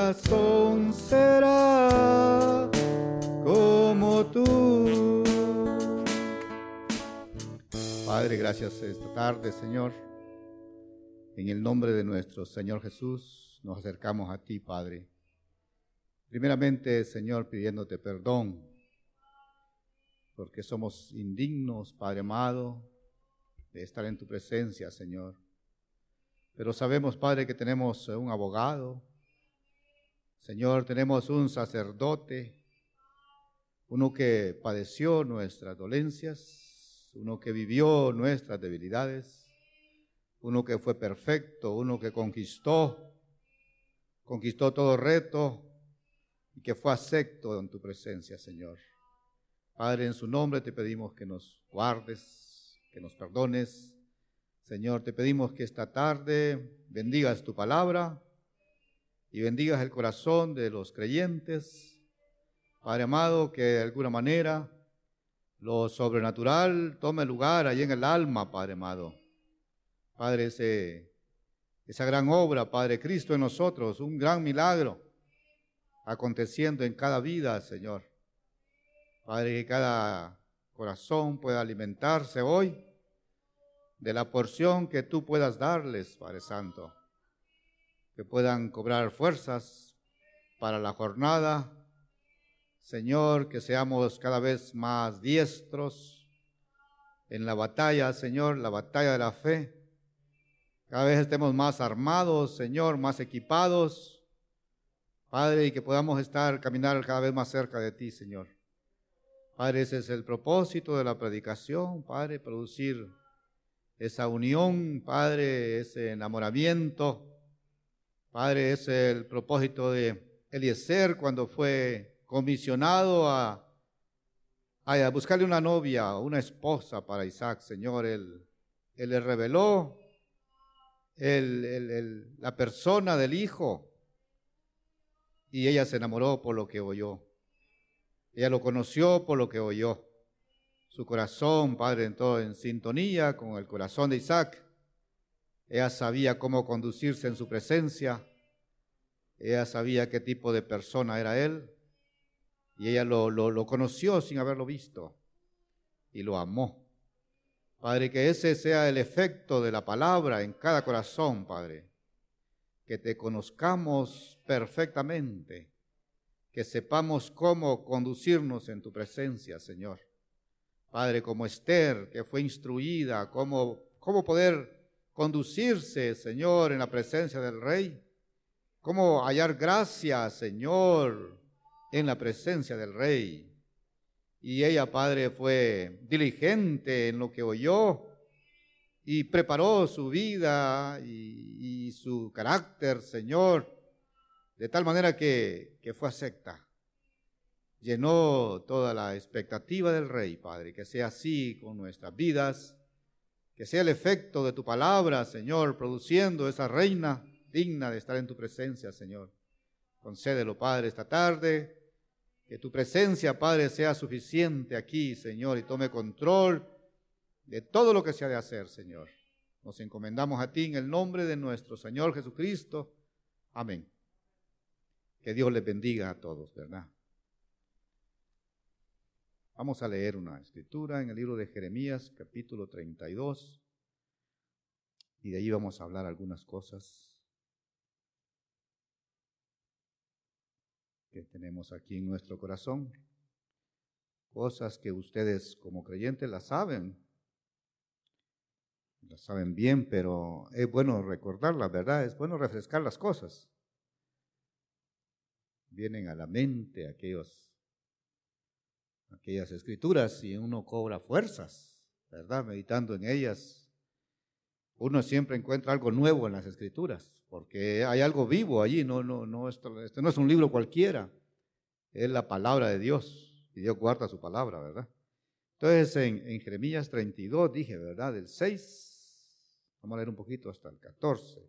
corazón será como tú. Padre, gracias esta tarde, Señor. En el nombre de nuestro Señor Jesús, nos acercamos a ti, Padre. Primeramente, Señor, pidiéndote perdón, porque somos indignos, Padre amado, de estar en tu presencia, Señor. Pero sabemos, Padre, que tenemos un abogado. Señor, tenemos un sacerdote, uno que padeció nuestras dolencias, uno que vivió nuestras debilidades, uno que fue perfecto, uno que conquistó todo reto y que fue acepto en tu presencia, Señor. Padre, en su nombre te pedimos que nos guardes, que nos perdones. Señor, te pedimos que esta tarde bendigas tu palabra y bendigas el corazón de los creyentes. Padre amado, que de alguna manera lo sobrenatural tome lugar allí en el alma, Padre amado. Padre, esa gran obra, Padre Cristo en nosotros, un gran milagro aconteciendo en cada vida, Señor. Padre, que cada corazón pueda alimentarse hoy de la porción que tú puedas darles, Padre Santo. Que puedan cobrar fuerzas para la jornada. Señor, que seamos cada vez más diestros en la batalla, Señor, la batalla de la fe. Cada vez estemos más armados, Señor, más equipados, Padre, y que podamos caminar cada vez más cerca de ti, Señor. Padre, ese es el propósito de la predicación, Padre, producir esa unión, Padre, ese enamoramiento. Padre, ese es el propósito de Eliezer cuando fue comisionado a buscarle una novia, una esposa para Isaac, Señor. Él le reveló la persona del hijo y ella se enamoró por lo que oyó. Ella lo conoció por lo que oyó. Su corazón, Padre, entró en sintonía con el corazón de Isaac. Ella sabía cómo conducirse en su presencia. Ella sabía qué tipo de persona era él. Y ella lo conoció sin haberlo visto. Y lo amó. Padre, que ese sea el efecto de la palabra en cada corazón, Padre. Que te conozcamos perfectamente. Que sepamos cómo conducirnos en tu presencia, Señor. Padre, como Esther, que fue instruida, cómo poder conducirse, Señor, en la presencia del Rey. Cómo hallar gracia, Señor, en la presencia del Rey. Y ella, Padre, fue diligente en lo que oyó y preparó su vida y su carácter, Señor, de tal manera que fue acepta. Llenó toda la expectativa del Rey, Padre, que sea así con nuestras vidas, que sea el efecto de tu palabra, Señor, produciendo esa reina digna de estar en tu presencia, Señor. Concédelo, Padre, esta tarde. Que tu presencia, Padre, sea suficiente aquí, Señor, y tome control de todo lo que se ha de hacer, Señor. Nos encomendamos a ti en el nombre de nuestro Señor Jesucristo. Amén. Que Dios les bendiga a todos, ¿verdad? Vamos a leer una escritura en el libro de Jeremías, capítulo 32, y de allí vamos a hablar algunas cosas que tenemos aquí en nuestro corazón, cosas que ustedes como creyentes las saben bien, pero es bueno recordarlas, ¿verdad? Es bueno refrescar las cosas. Vienen a la mente aquellas escrituras y uno cobra fuerzas, ¿verdad? Meditando en ellas, uno siempre encuentra algo nuevo en las escrituras, porque hay algo vivo allí, este no es un libro cualquiera, es la palabra de Dios, y Dios guarda su palabra, ¿verdad? Entonces en Jeremías 32 dije, ¿verdad? Del 6, vamos a leer un poquito hasta el 14.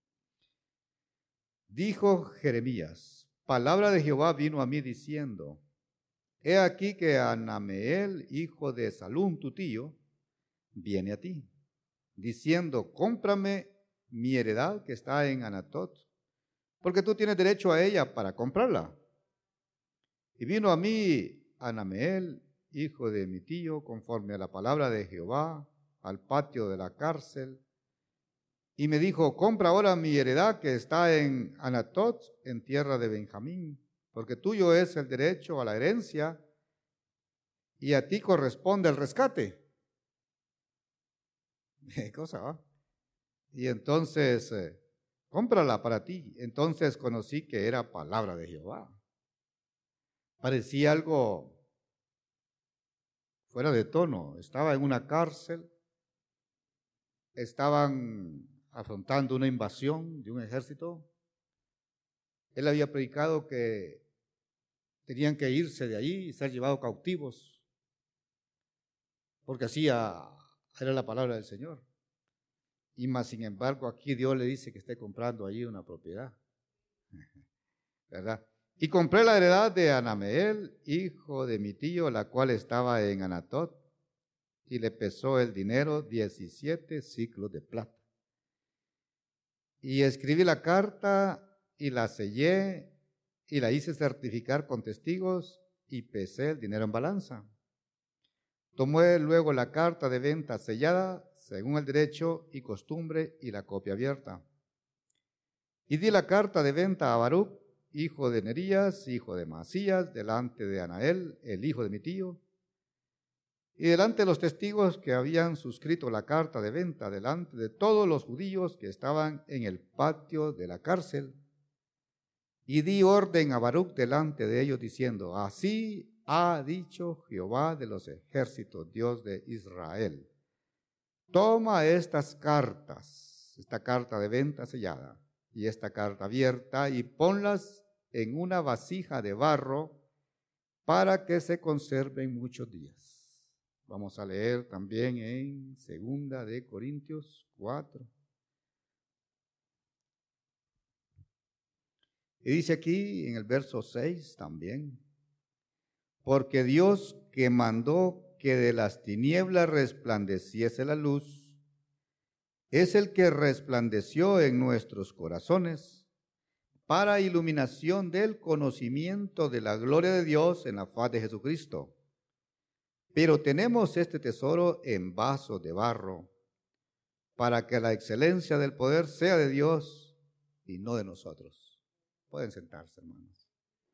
Dijo Jeremías, palabra de Jehová vino a mí diciendo, he aquí que Anameel, hijo de Salum, tu tío, viene a ti, diciendo, cómprame mi heredad que está en Anatot, porque tú tienes derecho a ella para comprarla. Y vino a mí Hanameel, hijo de mi tío, conforme a la palabra de Jehová, al patio de la cárcel, y me dijo, compra ahora mi heredad que está en Anatot, en tierra de Benjamín, porque tuyo es el derecho a la herencia, y a ti corresponde el rescate. ¿Qué cosa va? Y entonces, cómprala para ti. Entonces conocí que era palabra de Jehová. Parecía algo fuera de tono. Estaba en una cárcel, estaban afrontando una invasión de un ejército. Él había predicado que tenían que irse de allí y ser llevados cautivos, porque así era la palabra del Señor. Y más sin embargo, aquí Dios le dice que esté comprando allí una propiedad, ¿verdad? Y compré la heredad de Hanameel, hijo de mi tío, la cual estaba en Anatot, y le pesó el dinero 17 siclos de plata. Y escribí la carta y la sellé y la hice certificar con testigos y pesé el dinero en balanza. Tomé luego la carta de venta sellada según el derecho y costumbre y la copia abierta. Y di la carta de venta a Baruch, hijo de Nerías, hijo de Masías, delante de Anael, el hijo de mi tío, y delante de los testigos que habían suscrito la carta de venta, delante de todos los judíos que estaban en el patio de la cárcel. Y di orden a Baruch delante de ellos, diciendo, así ha dicho Jehová de los ejércitos, Dios de Israel. Toma estas cartas, esta carta de venta sellada y esta carta abierta, y ponlas en una vasija de barro para que se conserven muchos días. Vamos a leer también en 2 de Corintios 4. Y dice aquí en el verso 6 también, porque Dios que mandó que de las tinieblas resplandeciese la luz, es el que resplandeció en nuestros corazones para iluminación del conocimiento de la gloria de Dios en la faz de Jesucristo. Pero tenemos este tesoro en vasos de barro, para que la excelencia del poder sea de Dios y no de nosotros. Pueden sentarse, hermanos.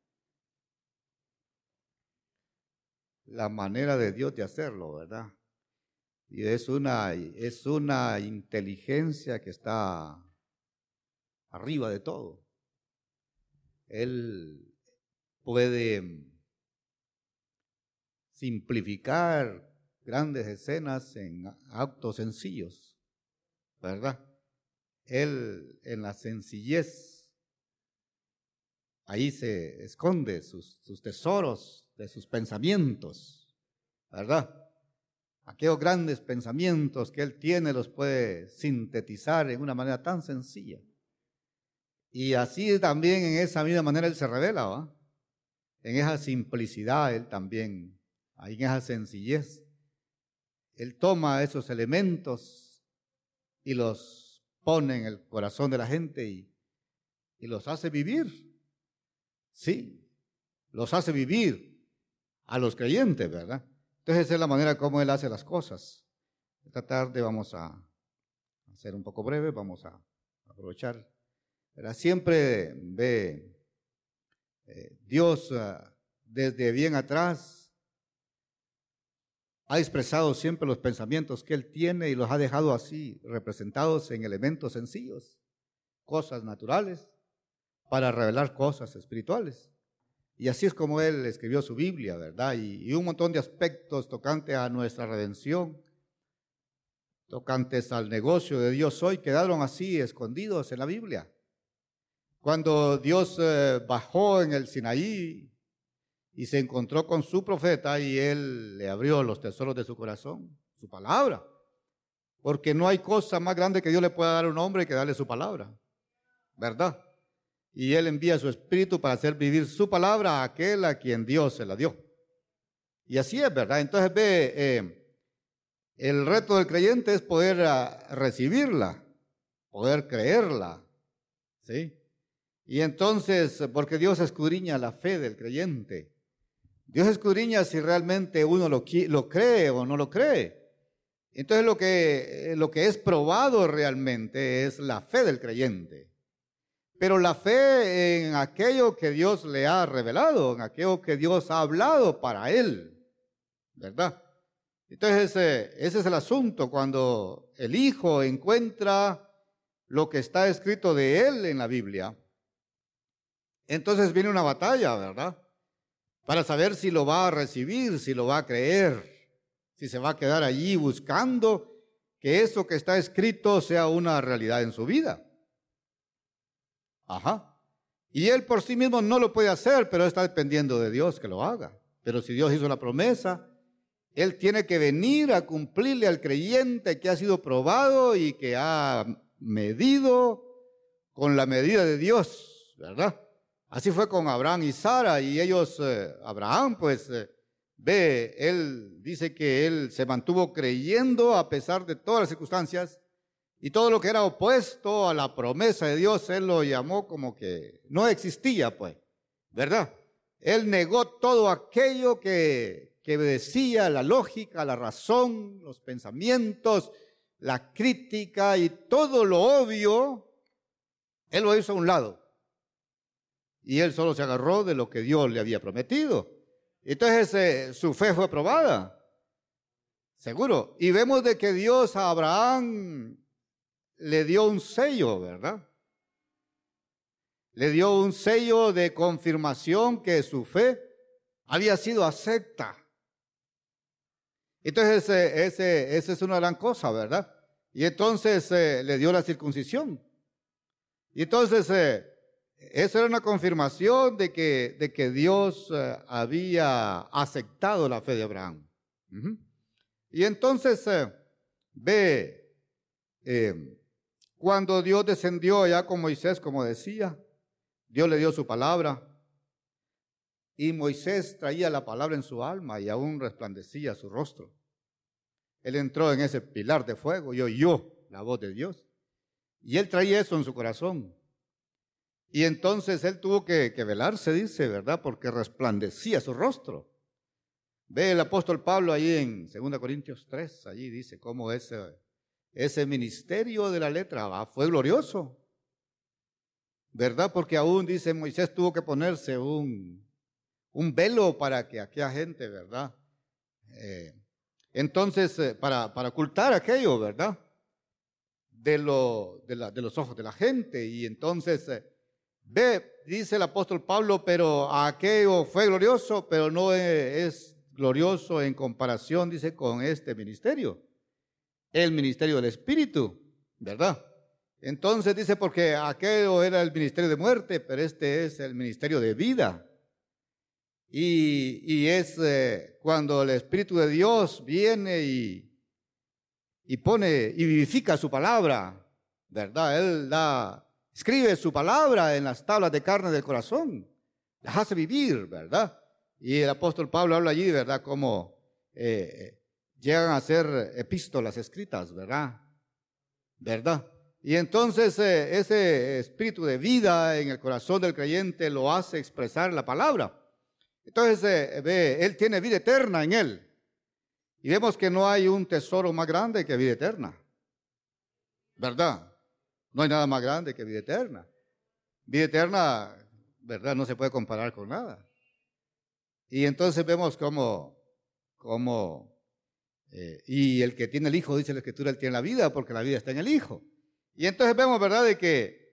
La manera de Dios de hacerlo, ¿verdad? Y es una inteligencia que está arriba de todo. Él puede simplificar grandes escenas en actos sencillos, ¿verdad? Él en la sencillez, ahí se esconde sus tesoros de sus pensamientos, ¿verdad? Aquellos grandes pensamientos que él tiene los puede sintetizar en una manera tan sencilla. Y así también en esa misma manera él se revela, ¿va? En esa simplicidad él también, ahí en esa sencillez, él toma esos elementos y los pone en el corazón de la gente y los hace vivir. Sí, los hace vivir a los creyentes, ¿verdad? Entonces esa es la manera como él hace las cosas. Esta tarde vamos a ser un poco breve, vamos a aprovechar. ¿Verdad? Siempre ve Dios desde bien atrás ha expresado siempre los pensamientos que él tiene y los ha dejado así representados en elementos sencillos, cosas naturales, para revelar cosas espirituales. Y así es como él escribió su Biblia, ¿verdad? Y un montón de aspectos tocantes a nuestra redención, tocantes al negocio de Dios hoy, quedaron así escondidos en la Biblia. Cuando Dios bajó en el Sinaí y se encontró con su profeta y él le abrió los tesoros de su corazón, su palabra. Porque no hay cosa más grande que Dios le pueda dar a un hombre que darle su palabra, ¿verdad? Y él envía su espíritu para hacer vivir su palabra a aquel a quien Dios se la dio. Y así es, ¿verdad? Entonces ve, el reto del creyente es poder recibirla, poder creerla, ¿sí? Y entonces, porque Dios escudriña la fe del creyente. Dios escudriña si realmente uno lo cree o no lo cree. Entonces lo que es probado realmente es la fe del creyente. Pero la fe en aquello que Dios le ha revelado, en aquello que Dios ha hablado para él, ¿verdad? Entonces ese es el asunto, cuando el Hijo encuentra lo que está escrito de él en la Biblia, entonces viene una batalla, ¿verdad? Para saber si lo va a recibir, si lo va a creer, si se va a quedar allí buscando que eso que está escrito sea una realidad en su vida. Ajá. Y él por sí mismo no lo puede hacer, pero está dependiendo de Dios que lo haga. Pero si Dios hizo la promesa, él tiene que venir a cumplirle al creyente que ha sido probado y que ha medido con la medida de Dios, ¿verdad? Así fue con Abraham y Sara, y ellos, Abraham, pues, él dice que él se mantuvo creyendo a pesar de todas las circunstancias, y todo lo que era opuesto a la promesa de Dios, él lo llamó como que no existía, pues, ¿verdad? Él negó todo aquello que decía la lógica, la razón, los pensamientos, la crítica y todo lo obvio, él lo hizo a un lado. Y él solo se agarró de lo que Dios le había prometido. Entonces su fe fue probada, seguro. Y vemos de que Dios a Abraham le dio un sello, ¿verdad? Le dio un sello de confirmación que su fe había sido acepta. Entonces esa es una gran cosa, ¿verdad? Y entonces le dio la circuncisión. Y entonces eso era una confirmación de que Dios había aceptado la fe de Abraham. Y entonces cuando Dios descendió allá con Moisés, como decía, Dios le dio su palabra, y Moisés traía la palabra en su alma y aún resplandecía su rostro. Él entró en ese pilar de fuego y oyó la voz de Dios. Y él traía eso en su corazón. Y entonces él tuvo que velarse, dice, ¿verdad? Porque resplandecía su rostro. Ve el apóstol Pablo ahí en 2 Corintios 3, allí dice cómo ese ministerio de la letra fue glorioso, ¿verdad? Porque aún, dice, Moisés tuvo que ponerse un velo para que aquella gente, ¿verdad? Entonces, para ocultar aquello, ¿verdad? De los ojos de la gente. Y entonces, dice el apóstol Pablo, pero aquello fue glorioso, pero no es glorioso en comparación, dice, con este ministerio. El ministerio del Espíritu, ¿verdad? Entonces dice, porque aquello era el ministerio de muerte, pero este es el ministerio de vida. Y es cuando el Espíritu de Dios viene y pone y vivifica su palabra, ¿verdad? Él escribe su palabra en las tablas de carne del corazón, las hace vivir, ¿verdad? Y el apóstol Pablo habla allí, ¿verdad? Cómo llegan a ser epístolas escritas, ¿verdad? ¿Verdad? Y entonces ese espíritu de vida en el corazón del creyente lo hace expresar la palabra. Entonces, él tiene vida eterna en él. Y vemos que no hay un tesoro más grande que vida eterna. ¿Verdad? No hay nada más grande que vida eterna. Vida eterna, ¿verdad? No se puede comparar con nada. Y entonces vemos y el que tiene el Hijo, dice la Escritura, él tiene la vida, porque la vida está en el Hijo. Y entonces vemos, ¿verdad?, de que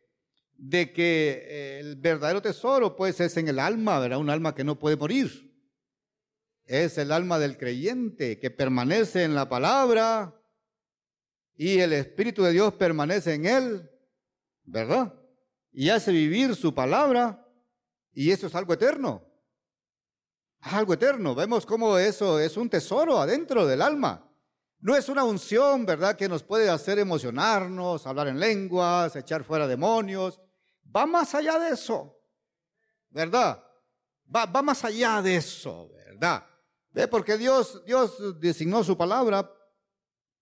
el verdadero tesoro, pues, es en el alma, ¿verdad? Un alma que no puede morir. Es el alma del creyente que permanece en la palabra y el Espíritu de Dios permanece en él, ¿verdad? Y hace vivir su palabra, y eso es algo eterno. Algo eterno. Vemos cómo eso es un tesoro adentro del alma. No es una unción, ¿verdad?, que nos puede hacer emocionarnos, hablar en lenguas, echar fuera demonios. Va más allá de eso, ¿verdad? Va más allá de eso, ¿verdad? Porque Dios designó su palabra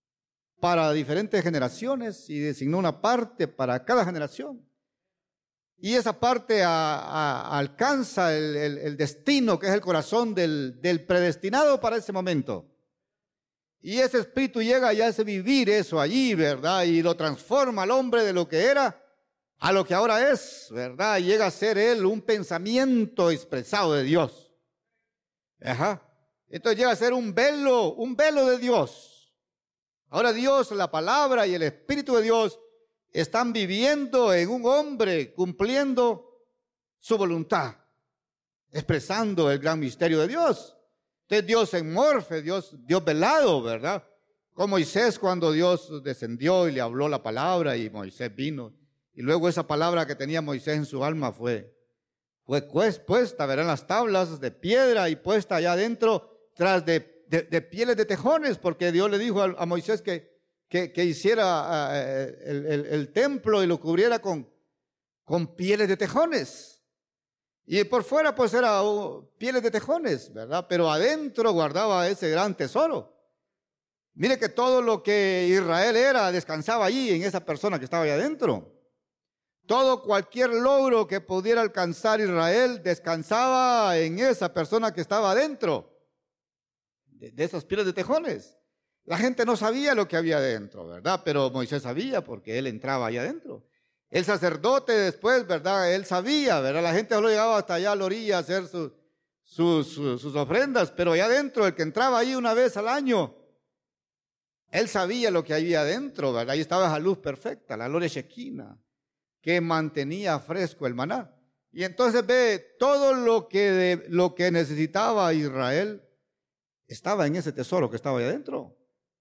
para diferentes generaciones y designó una parte para cada generación. y esa parte alcanza el destino que es el corazón del predestinado para ese momento. Y ese espíritu llega y hace vivir eso allí, ¿verdad? Y lo transforma al hombre de lo que era a lo que ahora es, ¿verdad? Y llega a ser él un pensamiento expresado de Dios. Ajá. Entonces llega a ser un velo de Dios. Ahora Dios, la palabra y el Espíritu de Dios están viviendo en un hombre, cumpliendo su voluntad, expresando el gran misterio de Dios. Entonces Dios en morfe, Dios velado, ¿verdad? Como Moisés cuando Dios descendió y le habló la palabra y Moisés vino. Y luego esa palabra que tenía Moisés en su alma fue puesta, verán las tablas de piedra y puesta allá adentro tras de pieles de tejones, porque Dios le dijo a Moisés que hiciera el templo y lo cubriera con pieles de tejones. Y por fuera pues era pieles de tejones, ¿verdad? Pero adentro guardaba ese gran tesoro. Mire que todo lo que Israel era descansaba allí en esa persona que estaba allá adentro. Cualquier logro que pudiera alcanzar Israel descansaba en esa persona que estaba adentro de esas pieles de tejones. La gente no sabía lo que había adentro, ¿verdad? Pero Moisés sabía porque él entraba allá adentro. El sacerdote después, ¿verdad? Él sabía, ¿verdad? La gente solo llegaba hasta allá a la orilla a hacer sus ofrendas, pero allá adentro, el que entraba ahí una vez al año, él sabía lo que había adentro, ¿verdad? Ahí estaba esa luz perfecta, la gloria Shekinah, que mantenía fresco el maná. Y entonces ve, todo lo que necesitaba Israel estaba en ese tesoro que estaba ahí adentro.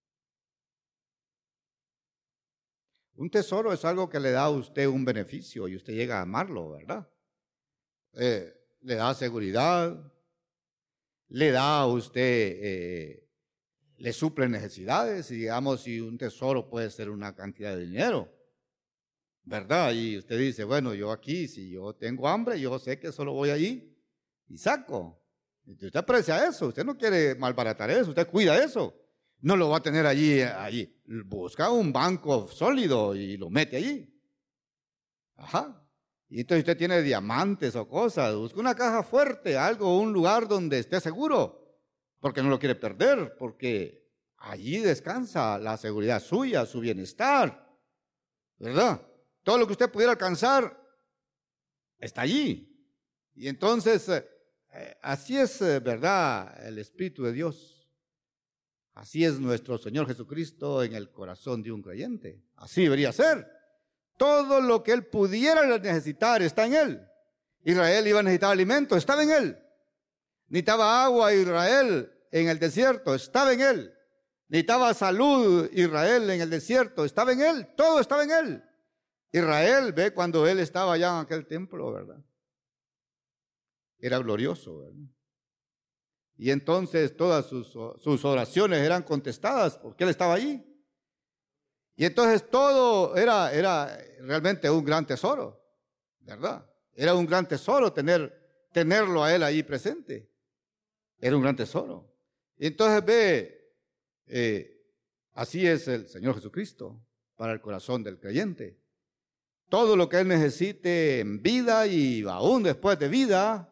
Un tesoro es algo que le da a usted un beneficio y usted llega a amarlo, ¿verdad? Le da seguridad, le da a usted, le suple necesidades, y digamos, si un tesoro puede ser una cantidad de dinero, ¿verdad? Y usted dice, bueno, yo aquí, si yo tengo hambre, yo sé que solo voy allí y saco. Usted aprecia eso, usted no quiere malbaratar eso, usted cuida eso. No lo va a tener allí. Busca un banco sólido y lo mete allí. Ajá. Y entonces usted tiene diamantes o cosas. Busca una caja fuerte, un lugar donde esté seguro. Porque no lo quiere perder, porque allí descansa la seguridad suya, su bienestar. ¿Verdad? Todo lo que usted pudiera alcanzar está allí. Y entonces, así es, ¿verdad? El Espíritu de Dios. Así es nuestro Señor Jesucristo en el corazón de un creyente. Así debería ser. Todo lo que él pudiera necesitar está en él. Israel iba a necesitar alimento, estaba en él. Necesitaba agua Israel en el desierto, estaba en él. Necesitaba salud Israel en el desierto, estaba en él. Todo estaba en él. Israel, ve cuando él estaba allá en aquel templo, ¿verdad? Era glorioso, ¿verdad? Y entonces todas sus oraciones eran contestadas porque él estaba allí. Y entonces todo era realmente un gran tesoro, ¿verdad? Era un gran tesoro tenerlo a él ahí presente. Era un gran tesoro. Y entonces ve, así es el Señor Jesucristo para el corazón del creyente. Todo lo que él necesite en vida y aún después de vida,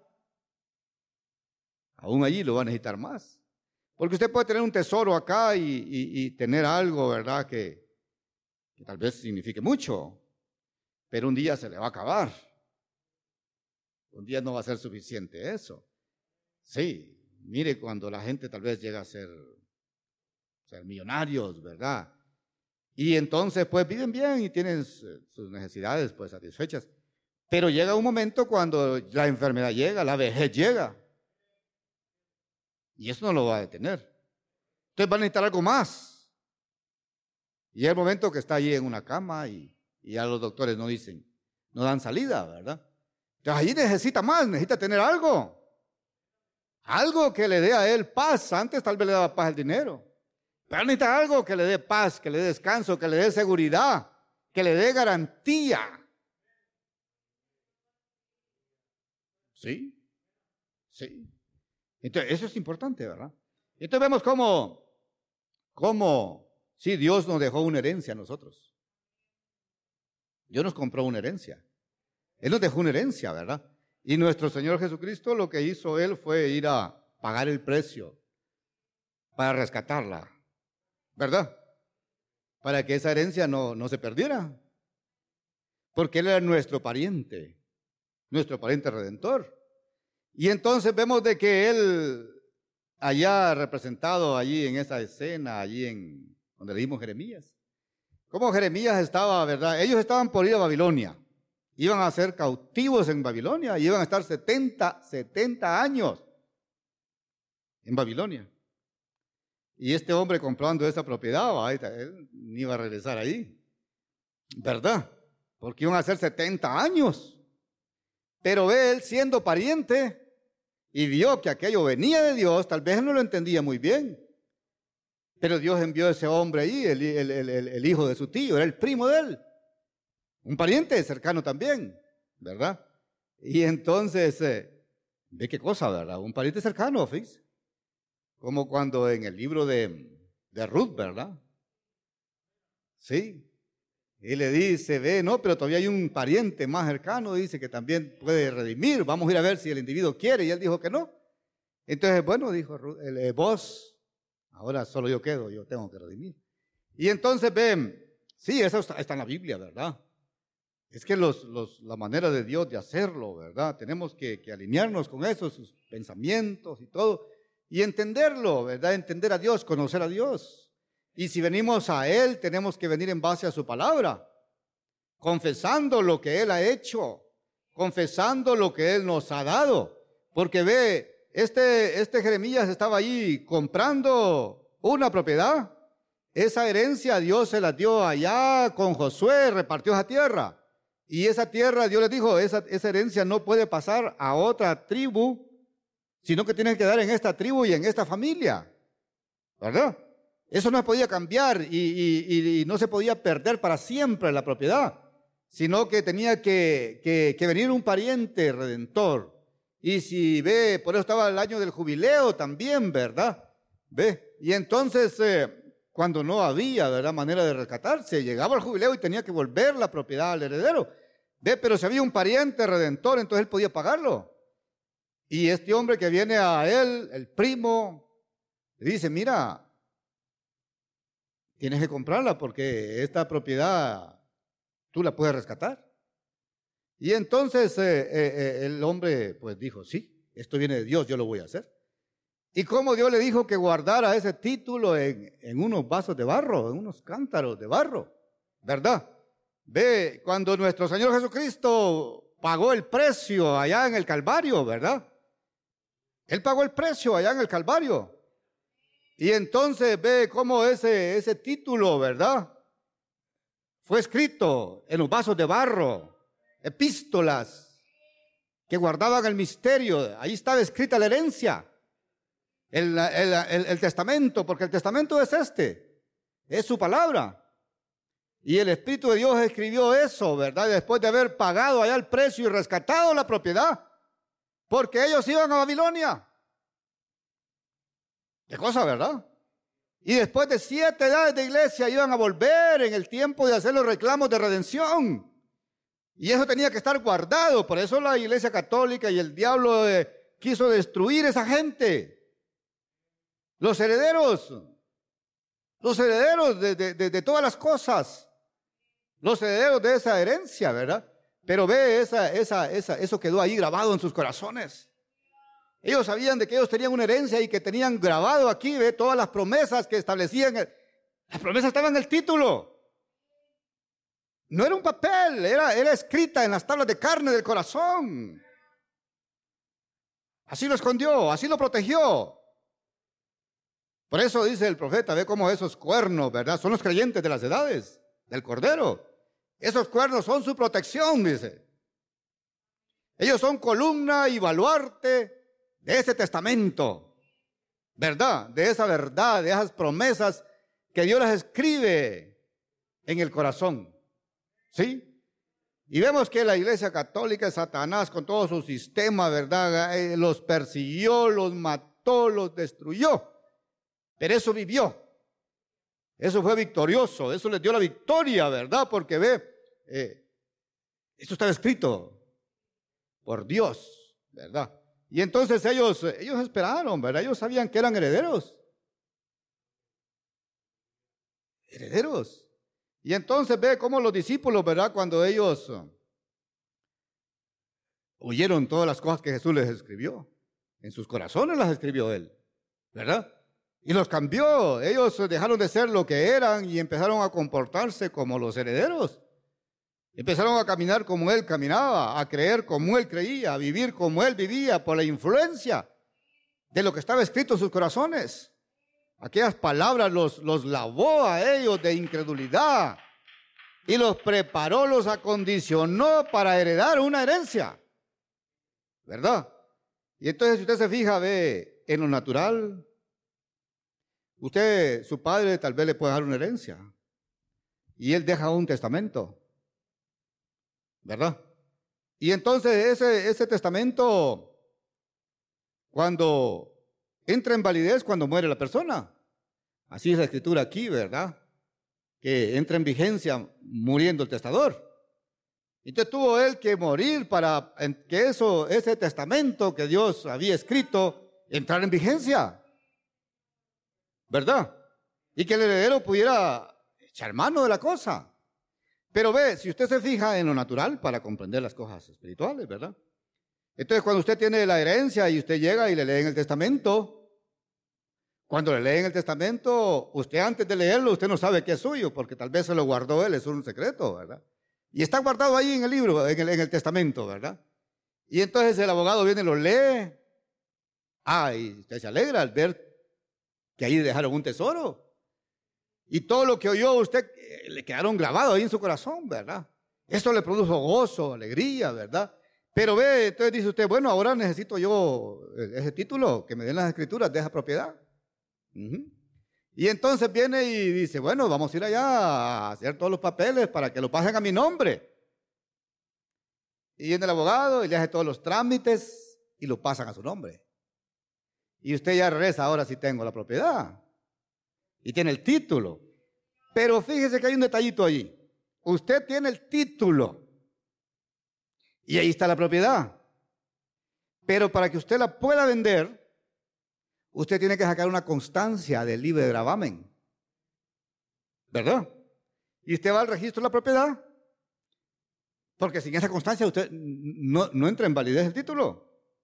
aún allí lo va a necesitar más. Porque usted puede tener un tesoro acá y tener algo, ¿verdad? Que tal vez signifique mucho, pero un día se le va a acabar. Un día no va a ser suficiente eso. Sí, mire cuando la gente tal vez llega a ser millonarios, ¿verdad? Y entonces pues viven bien y tienen sus necesidades pues satisfechas. Pero llega un momento cuando la enfermedad llega, la vejez llega. Y eso no lo va a detener. Entonces van a necesitar algo más. Y es el momento que está allí en una cama y ya los doctores no dan salida, ¿verdad? Entonces allí necesita más, necesita tener algo. Algo que le dé a él paz. Antes tal vez le daba paz el dinero. Pero necesita algo que le dé paz, que le dé descanso, que le dé seguridad, que le dé garantía. Sí, sí. Entonces, eso es importante, ¿verdad? Entonces vemos cómo sí, Dios nos dejó una herencia a nosotros. Dios nos compró una herencia. Él nos dejó una herencia, ¿verdad? Y nuestro Señor Jesucristo lo que hizo Él fue ir a pagar el precio para rescatarla, ¿verdad? Para que esa herencia no se perdiera. Porque Él era nuestro pariente redentor. Y entonces vemos de que Él, allá representado allí en esa escena, allí en donde leímos Jeremías, como Jeremías estaba, ¿verdad? Ellos estaban por ir a Babilonia. Iban a ser cautivos en Babilonia y iban a estar 70 años en Babilonia. Y este hombre comprando esa propiedad, él ni iba a regresar ahí, ¿verdad? Porque iban a ser 70 años. Pero ve él siendo pariente y vio que aquello venía de Dios, tal vez él no lo entendía muy bien. Pero Dios envió a ese hombre ahí, el hijo de su tío, era el primo de él. Un pariente cercano también, ¿verdad? Y entonces, ve qué cosa, ¿verdad? Un pariente cercano, fíjese. Como cuando en el libro de Ruth, ¿verdad? Sí. Y le dice, ve, no, pero todavía hay un pariente más cercano, dice que también puede redimir. Vamos a ir a ver si el individuo quiere. Y él dijo que no. Entonces, bueno, dijo Ruth, vos, ahora solo yo quedo, yo tengo que redimir. Y entonces ven, sí, eso está en la Biblia, ¿verdad? Es que la manera de Dios de hacerlo, ¿verdad? Tenemos que alinearnos con eso, sus pensamientos y todo, y entenderlo, ¿verdad? Entender a Dios, conocer a Dios. Y si venimos a Él, tenemos que venir en base a su palabra, confesando lo que Él ha hecho, confesando lo que Él nos ha dado. Porque ve, este Jeremías estaba ahí comprando una propiedad. Esa herencia Dios se la dio allá con Josué, repartió esa tierra. Y esa tierra, Dios les dijo, esa herencia no puede pasar a otra tribu, sino que tiene que quedar en esta tribu y en esta familia, ¿verdad? Eso no se podía cambiar y no se podía perder para siempre la propiedad, sino que tenía que venir un pariente redentor. Y si ve, por eso estaba el año del jubileo también, ¿verdad? Ve, y entonces cuando no había, ¿verdad?, manera de rescatarse, llegaba al jubileo y tenía que volver la propiedad al heredero. Ve, pero si había un pariente redentor, entonces él podía pagarlo. Y este hombre que viene a él, el primo, le dice, mira, tienes que comprarla porque esta propiedad tú la puedes rescatar. Y entonces el hombre pues dijo, sí, esto viene de Dios, yo lo voy a hacer. Y como Dios le dijo que guardara ese título en unos vasos de barro, en unos cántaros de barro, ¿verdad? Ve, cuando nuestro Señor Jesucristo pagó el precio allá en el Calvario, ¿verdad? Él pagó el precio allá en el Calvario. Y entonces ve cómo ese título, ¿verdad?, fue escrito en los vasos de barro, epístolas que guardaban el misterio. Ahí estaba escrita la herencia, el testamento, porque el testamento es su palabra. Y el Espíritu de Dios escribió eso, ¿verdad?, después de haber pagado allá el precio y rescatado la propiedad, porque ellos iban a Babilonia. ¿Qué cosa, verdad? Y después de 7 edades de iglesia iban a volver en el tiempo de hacer los reclamos de redención. Y eso tenía que estar guardado. Por eso la iglesia católica y el diablo quiso destruir esa gente. Los herederos de todas las cosas. Los herederos de esa herencia, ¿verdad? Pero ve, eso quedó ahí grabado en sus corazones. Ellos sabían de que ellos tenían una herencia y que tenían grabado aquí, ve, todas las promesas que establecían. Las promesas estaban en el título. No era un papel, era escrita en las tablas de carne del corazón. Así lo escondió, así lo protegió. Por eso dice el profeta, ve cómo esos cuernos, ¿verdad?, son los creyentes de las edades del Cordero. Esos cuernos son su protección, dice. Ellos son columna y baluarte de ese testamento, ¿verdad? De esa verdad, de esas promesas que Dios las escribe en el corazón, ¿sí? Y vemos que la iglesia católica, Satanás con todo su sistema, ¿verdad?, los persiguió, los mató, los destruyó, pero eso vivió. Eso fue victorioso, eso les dio la victoria, ¿verdad? Porque ve, esto estaba escrito por Dios, ¿verdad? Y entonces ellos esperaron, ¿verdad? Ellos sabían que eran herederos. Herederos. Y entonces ve cómo los discípulos, ¿verdad? Cuando ellos oyeron todas las cosas que Jesús les escribió, en sus corazones las escribió Él, ¿verdad? Y los cambió. Ellos dejaron de ser lo que eran y empezaron a comportarse como los herederos. Empezaron a caminar como Él caminaba, a creer como Él creía, a vivir como Él vivía por la influencia de lo que estaba escrito en sus corazones. Aquellas palabras los lavó a ellos de incredulidad y los preparó, los acondicionó para heredar una herencia, ¿verdad? Y entonces si usted se fija, ve en lo natural, su padre tal vez le puede dar una herencia y él deja un testamento, ¿verdad? Y entonces ese testamento, cuando entra en validez, cuando muere la persona, así es la escritura aquí, ¿verdad? Que entra en vigencia muriendo el testador. Entonces tuvo él que morir para que ese testamento que Dios había escrito entrara en vigencia, ¿verdad? Y que el heredero pudiera echar mano de la cosa. Pero ve, si usted se fija en lo natural para comprender las cosas espirituales, ¿verdad? Entonces cuando usted tiene la herencia y usted llega y le leen el testamento, cuando le leen el testamento, usted antes de leerlo, usted no sabe que es suyo, porque tal vez se lo guardó él, es un secreto, ¿verdad? Y está guardado ahí en el libro, en el testamento, ¿verdad? Y entonces el abogado viene y lo lee. Y usted se alegra al ver que ahí dejaron un tesoro. Y todo lo que oyó a usted le quedaron grabados ahí en su corazón, ¿verdad? Esto le produjo gozo, alegría, ¿verdad? Pero ve, entonces dice usted, bueno, ahora necesito yo ese título, que me den las escrituras de esa propiedad. Y entonces viene y dice, bueno, vamos a ir allá a hacer todos los papeles para que lo pasen a mi nombre. Y viene el abogado y le hace todos los trámites y lo pasan a su nombre. Y usted ya regresa, ahora sí tengo la propiedad. Y tiene el título. Pero fíjese que hay un detallito allí. Usted tiene el título. Y ahí está la propiedad. Pero para que usted la pueda vender, usted tiene que sacar una constancia del libro de gravamen, ¿verdad? Y usted va al registro de la propiedad, porque sin esa constancia usted no entra en validez el título.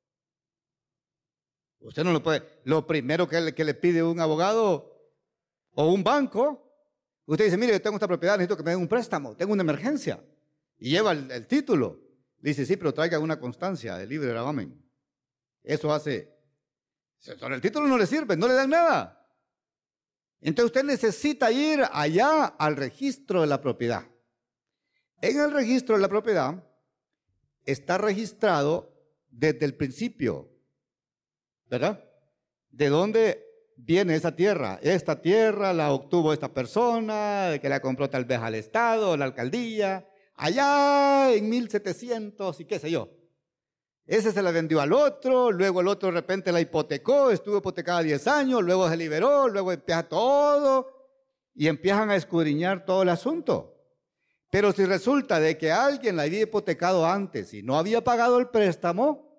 Usted no lo puede. Lo primero que le pide un abogado o un banco, usted dice, mire, yo tengo esta propiedad, necesito que me den un préstamo, tengo una emergencia. Y lleva el título. Dice, sí, pero traiga una constancia del libro de gravamen. Eso hace... Sobre el título no le sirve, no le dan nada. Entonces usted necesita ir allá al registro de la propiedad. En el registro de la propiedad está registrado desde el principio, ¿verdad? ¿De dónde viene esa tierra? Esta tierra la obtuvo esta persona, que la compró tal vez al Estado, la alcaldía, allá en 1700 y qué sé yo. Ese se la vendió al otro, luego el otro de repente la hipotecó, estuvo hipotecada 10 años, luego se liberó, luego empieza todo y empiezan a escudriñar todo el asunto. Pero si resulta de que alguien la había hipotecado antes y no había pagado el préstamo,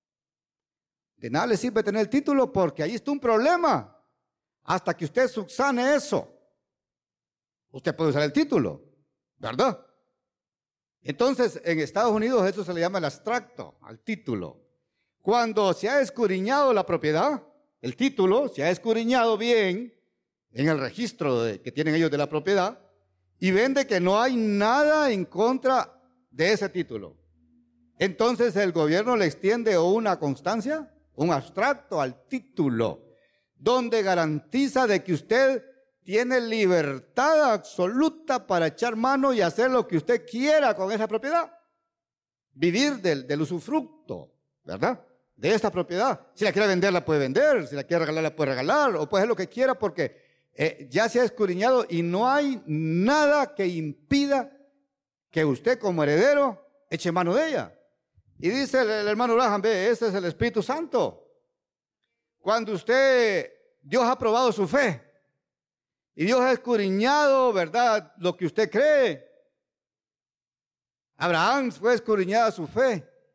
de nada le sirve tener el título porque ahí está un problema. Hasta que usted subsane eso, usted puede usar el título, ¿verdad? Entonces, en Estados Unidos eso se le llama el abstracto, al título. Cuando se ha escudriñado la propiedad, el título se ha escudriñado bien en el registro que tienen ellos de la propiedad y ven de que no hay nada en contra de ese título. Entonces el gobierno le extiende una constancia, un abstracto al título, donde garantiza de que usted tiene libertad absoluta para echar mano y hacer lo que usted quiera con esa propiedad. Vivir del usufructo, ¿verdad? De esta propiedad. Si la quiere vender, la puede vender. Si la quiere regalar, la puede regalar. O puede hacer lo que quiera porque ya se ha escudriñado y no hay nada que impida que usted como heredero eche mano de ella. Y dice el hermano Graham, ve, ese es el Espíritu Santo. Cuando Dios ha probado su fe. Y Dios ha escudriñado, ¿verdad?, lo que usted cree. Abraham fue escudriñada su fe.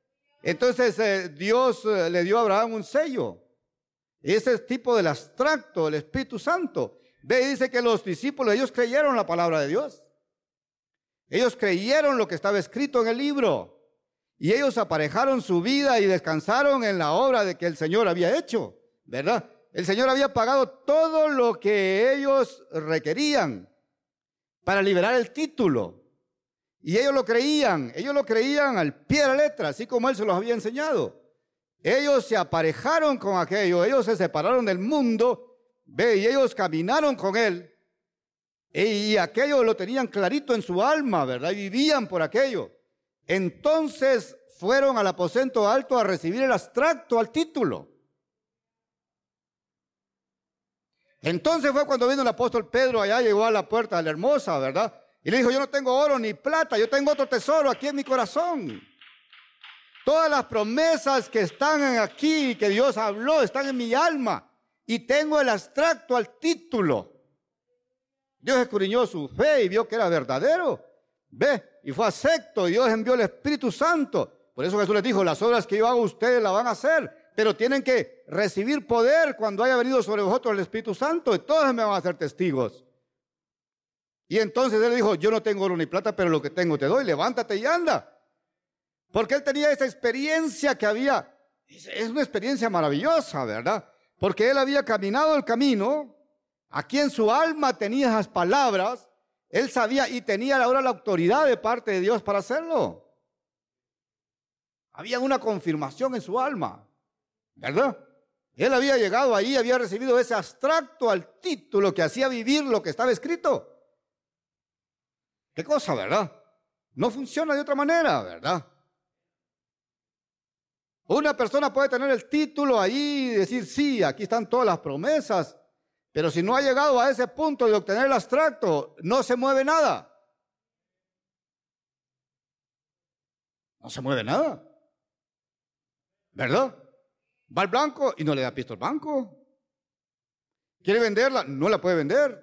Entonces Dios le dio a Abraham un sello. Ese tipo del abstracto, del Espíritu Santo. Ve y dice que los discípulos, ellos creyeron la palabra de Dios. Ellos creyeron lo que estaba escrito en el libro. Y ellos aparejaron su vida y descansaron en la obra de que el Señor había hecho, ¿verdad? El Señor había pagado todo lo que ellos requerían para liberar el título. Y ellos lo creían al pie de la letra, así como Él se los había enseñado. Ellos se aparejaron con aquello, ellos se separaron del mundo, ve, y ellos caminaron con Él. Y aquello lo tenían clarito en su alma, ¿verdad? Y vivían por aquello. Entonces fueron al aposento alto a recibir el abstracto al título. Entonces fue cuando vino el apóstol Pedro allá, llegó a la puerta de la hermosa, ¿verdad? Y le dijo, yo no tengo oro ni plata, yo tengo otro tesoro aquí en mi corazón. Todas las promesas que están aquí, que Dios habló, están en mi alma. Y tengo el abstracto al título. Dios escudriñó su fe y vio que era verdadero. Ve, y fue acepto, y Dios envió el Espíritu Santo. Por eso Jesús les dijo, las obras que yo hago ustedes las van a hacer, pero tienen que recibir poder cuando haya venido sobre vosotros el Espíritu Santo, y todos me van a ser testigos. Y entonces Él dijo, yo no tengo oro ni plata, pero lo que tengo te doy, levántate y anda. Porque Él tenía esa experiencia que había, es una experiencia maravillosa, ¿verdad? Porque Él había caminado el camino, aquí en su alma tenía esas palabras, Él sabía y tenía ahora la autoridad de parte de Dios para hacerlo. Había una confirmación en su alma, ¿verdad? Él había llegado ahí, había recibido ese abstracto al título que hacía vivir lo que estaba escrito. ¿Qué cosa, verdad? No funciona de otra manera, ¿verdad? Una persona puede tener el título ahí y decir, sí, aquí están todas las promesas, pero si no ha llegado a ese punto de obtener el abstracto, no se mueve nada. No se mueve nada. ¿Verdad? Va al banco y no le da pisto al banco. ¿Quiere venderla? No la puede vender.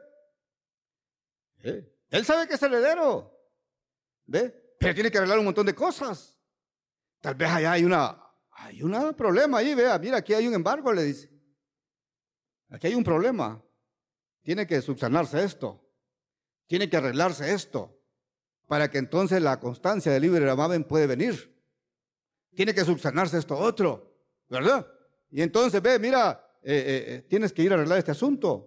Él sabe que es heredero. ¿Ve? Pero tiene que arreglar un montón de cosas. Tal vez allá hay un problema ahí, vea, mira, aquí hay un embargo, le dice. Aquí hay un problema. Tiene que subsanarse esto. Tiene que arreglarse esto. Para que entonces la constancia del libre Ramaben puede venir. Tiene que subsanarse esto otro, ¿verdad? Y entonces, ve, mira, tienes que ir a arreglar este asunto.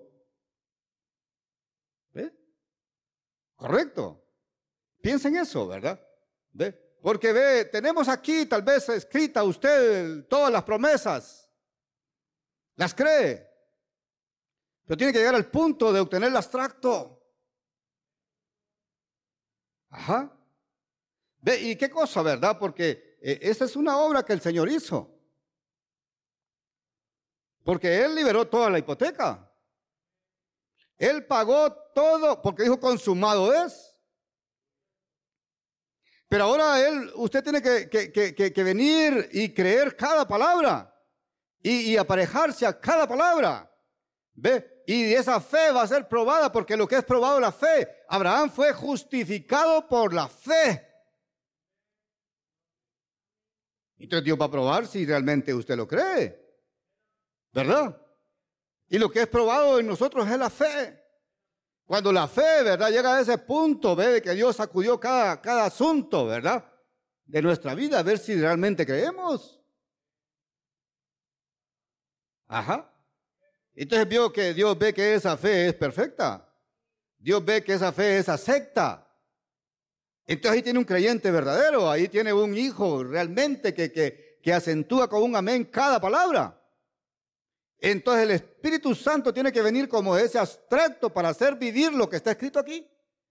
¿Ve? Correcto. Piensa en eso, ¿verdad? ¿Ve? Porque ve, tenemos aquí tal vez escrita usted todas las promesas. Las cree. Pero tiene que llegar al punto de obtener el abstracto. Ajá. Ve, ¿y qué cosa, verdad? Porque esta es una obra que el Señor hizo. Porque Él liberó toda la hipoteca. Él pagó todo, porque dijo consumado es. Pero ahora usted tiene que venir y creer cada palabra. Y aparejarse a cada palabra. ¿Ve? Y esa fe va a ser probada, porque lo que es probado la fe. Abraham fue justificado por la fe. Entonces Dios va a probar si realmente usted lo cree. ¿Verdad? Y lo que es probado en nosotros es la fe. Cuando la fe, ¿verdad?, llega a ese punto, ve, de que Dios sacudió cada asunto, ¿verdad?, de nuestra vida, a ver si realmente creemos. Ajá. Entonces vio que Dios ve que esa fe es perfecta. Dios ve que esa fe es acepta. Entonces ahí tiene un creyente verdadero, ahí tiene un hijo realmente que acentúa con un amén cada palabra. Entonces el Espíritu Santo tiene que venir como ese abstracto para hacer vivir lo que está escrito aquí.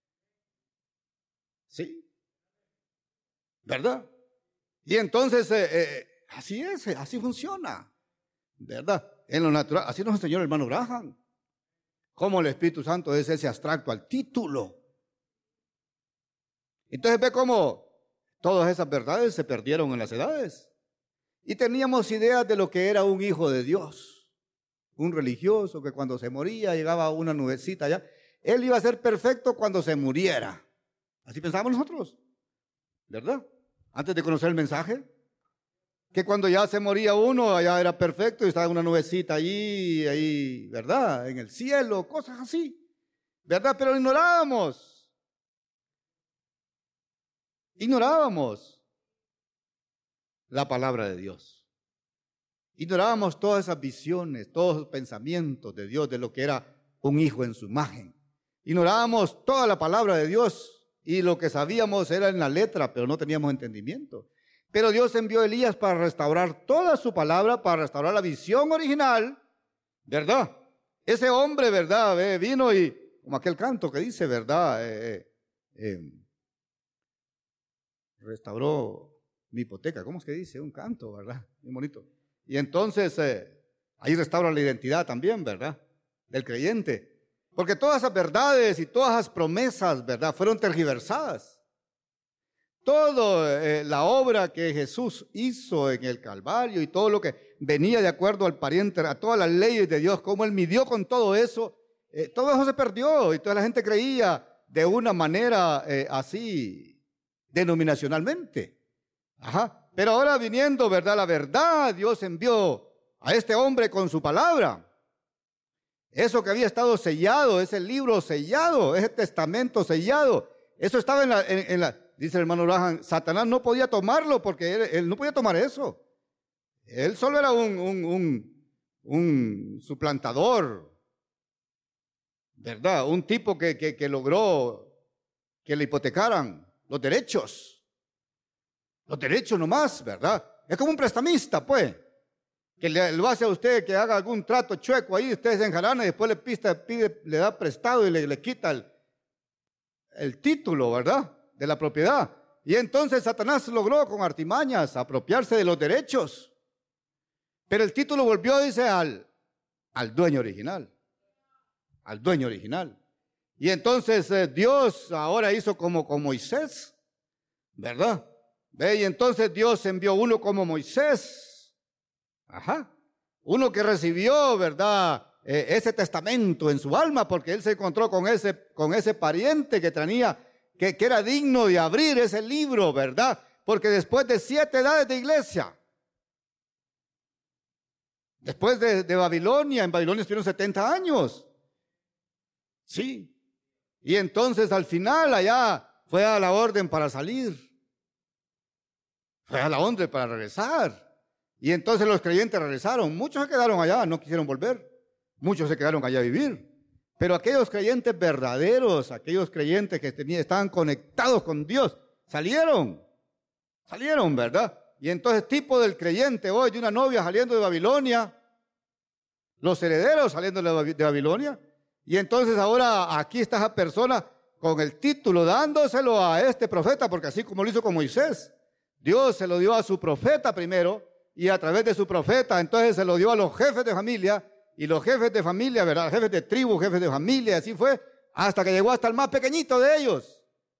¿Sí? ¿Verdad? Y entonces así es, así funciona. ¿Verdad? En lo natural, así nos enseñó el hermano Graham. Cómo el Espíritu Santo es ese abstracto al título. Entonces ve cómo todas esas verdades se perdieron en las edades. Y teníamos ideas de lo que era un hijo de Dios. Un religioso que cuando se moría llegaba a una nubecita allá. Él iba a ser perfecto cuando se muriera. Así pensábamos nosotros, ¿verdad? Antes de conocer el mensaje. que cuando ya se moría uno, ya era perfecto y estaba en una nubecita ahí, ¿verdad? En el cielo, cosas así, ¿verdad? Pero ignorábamos la palabra de Dios. Ignorábamos todas esas visiones, todos los pensamientos de Dios, de lo que era un hijo en su imagen. Ignorábamos toda la palabra de Dios y lo que sabíamos era en la letra, pero no teníamos entendimiento. Pero Dios envió a Elías para restaurar toda su palabra, para restaurar la visión original, ¿verdad? Ese hombre, ¿verdad? Vino y, como aquel canto que dice, ¿verdad? Restauró mi hipoteca. ¿Cómo es que dice? Un canto, ¿verdad? Muy bonito. Y entonces, ahí restaura la identidad también, ¿verdad? Del creyente. Porque todas esas verdades y todas esas promesas, ¿verdad? Fueron tergiversadas. Toda la obra que Jesús hizo en el Calvario y todo lo que venía de acuerdo al pariente, a todas las leyes de Dios, cómo Él midió con todo eso se perdió y toda la gente creía de una manera así, denominacionalmente. Ajá. Pero ahora viniendo, ¿verdad? La verdad, Dios envió a este hombre con su palabra. Eso que había estado sellado, ese libro sellado, ese testamento sellado, eso estaba en la dice el hermano Branham, Satanás no podía tomarlo porque él no podía tomar eso. Él solo era un suplantador, ¿verdad? Un tipo que logró que le hipotecaran los derechos nomás, ¿verdad? Es como un prestamista, pues, que lo hace a usted que haga algún trato chueco ahí, usted se enjarana y después le da prestado y le quita el título, ¿verdad? De la propiedad. Y entonces Satanás logró con artimañas apropiarse de los derechos. Pero el título volvió, dice, al dueño original. Al dueño original. Y entonces Dios ahora hizo como con Moisés, ¿verdad? Y entonces Dios envió uno como Moisés. Ajá. Uno que recibió, ¿verdad? Ese testamento en su alma, porque él se encontró con ese pariente que tenía, que era digno de abrir ese libro, ¿verdad? Porque después de 7 edades de iglesia, después de Babilonia, en Babilonia estuvieron 70 años. Sí. Y entonces al final allá fue a la orden para salir. Fue a la orden para regresar. Y entonces los creyentes regresaron. Muchos se quedaron allá, no quisieron volver. Muchos se quedaron allá a vivir. Pero aquellos creyentes verdaderos, aquellos creyentes que estaban conectados con Dios, salieron, ¿verdad? Y entonces tipo del creyente hoy, de una novia saliendo de Babilonia, los herederos saliendo de Babilonia, y entonces ahora aquí está esa persona con el título dándoselo a este profeta, porque así como lo hizo con Moisés, Dios se lo dio a su profeta primero, y a través de su profeta, entonces se lo dio a los jefes de familia, y los jefes de familia, ¿verdad? Jefes de tribu, jefes de familia, así fue, hasta que llegó hasta el más pequeñito de ellos.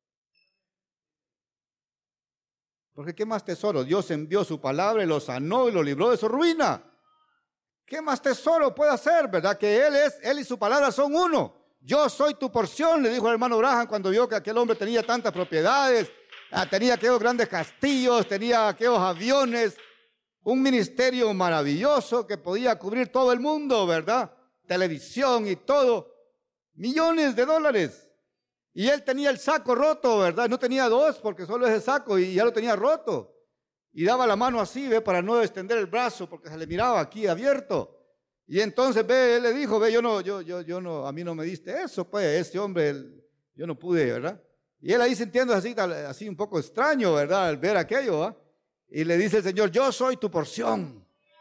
Porque ¿qué más tesoro? Dios envió su palabra y lo sanó y lo libró de su ruina. ¿Qué más tesoro puede hacer, verdad? Que Él y su palabra son uno. Yo soy tu porción, le dijo el hermano Branham cuando vio que aquel hombre tenía tantas propiedades, tenía aquellos grandes castillos, tenía aquellos aviones, un ministerio maravilloso que podía cubrir todo el mundo, ¿verdad? Televisión y todo, millones de dólares. Y él tenía el saco roto, ¿verdad? No tenía 2 porque solo ese saco y ya lo tenía roto. Y daba la mano así, ¿ve? Para no extender el brazo porque se le miraba aquí abierto. Y entonces, él le dijo, yo no, a mí no me diste eso, pues, este hombre, yo no pude, ¿verdad? Y él ahí sintiéndose así un poco extraño, ¿verdad? Al ver aquello, ¿verdad? Y le dice el Señor, yo soy tu porción.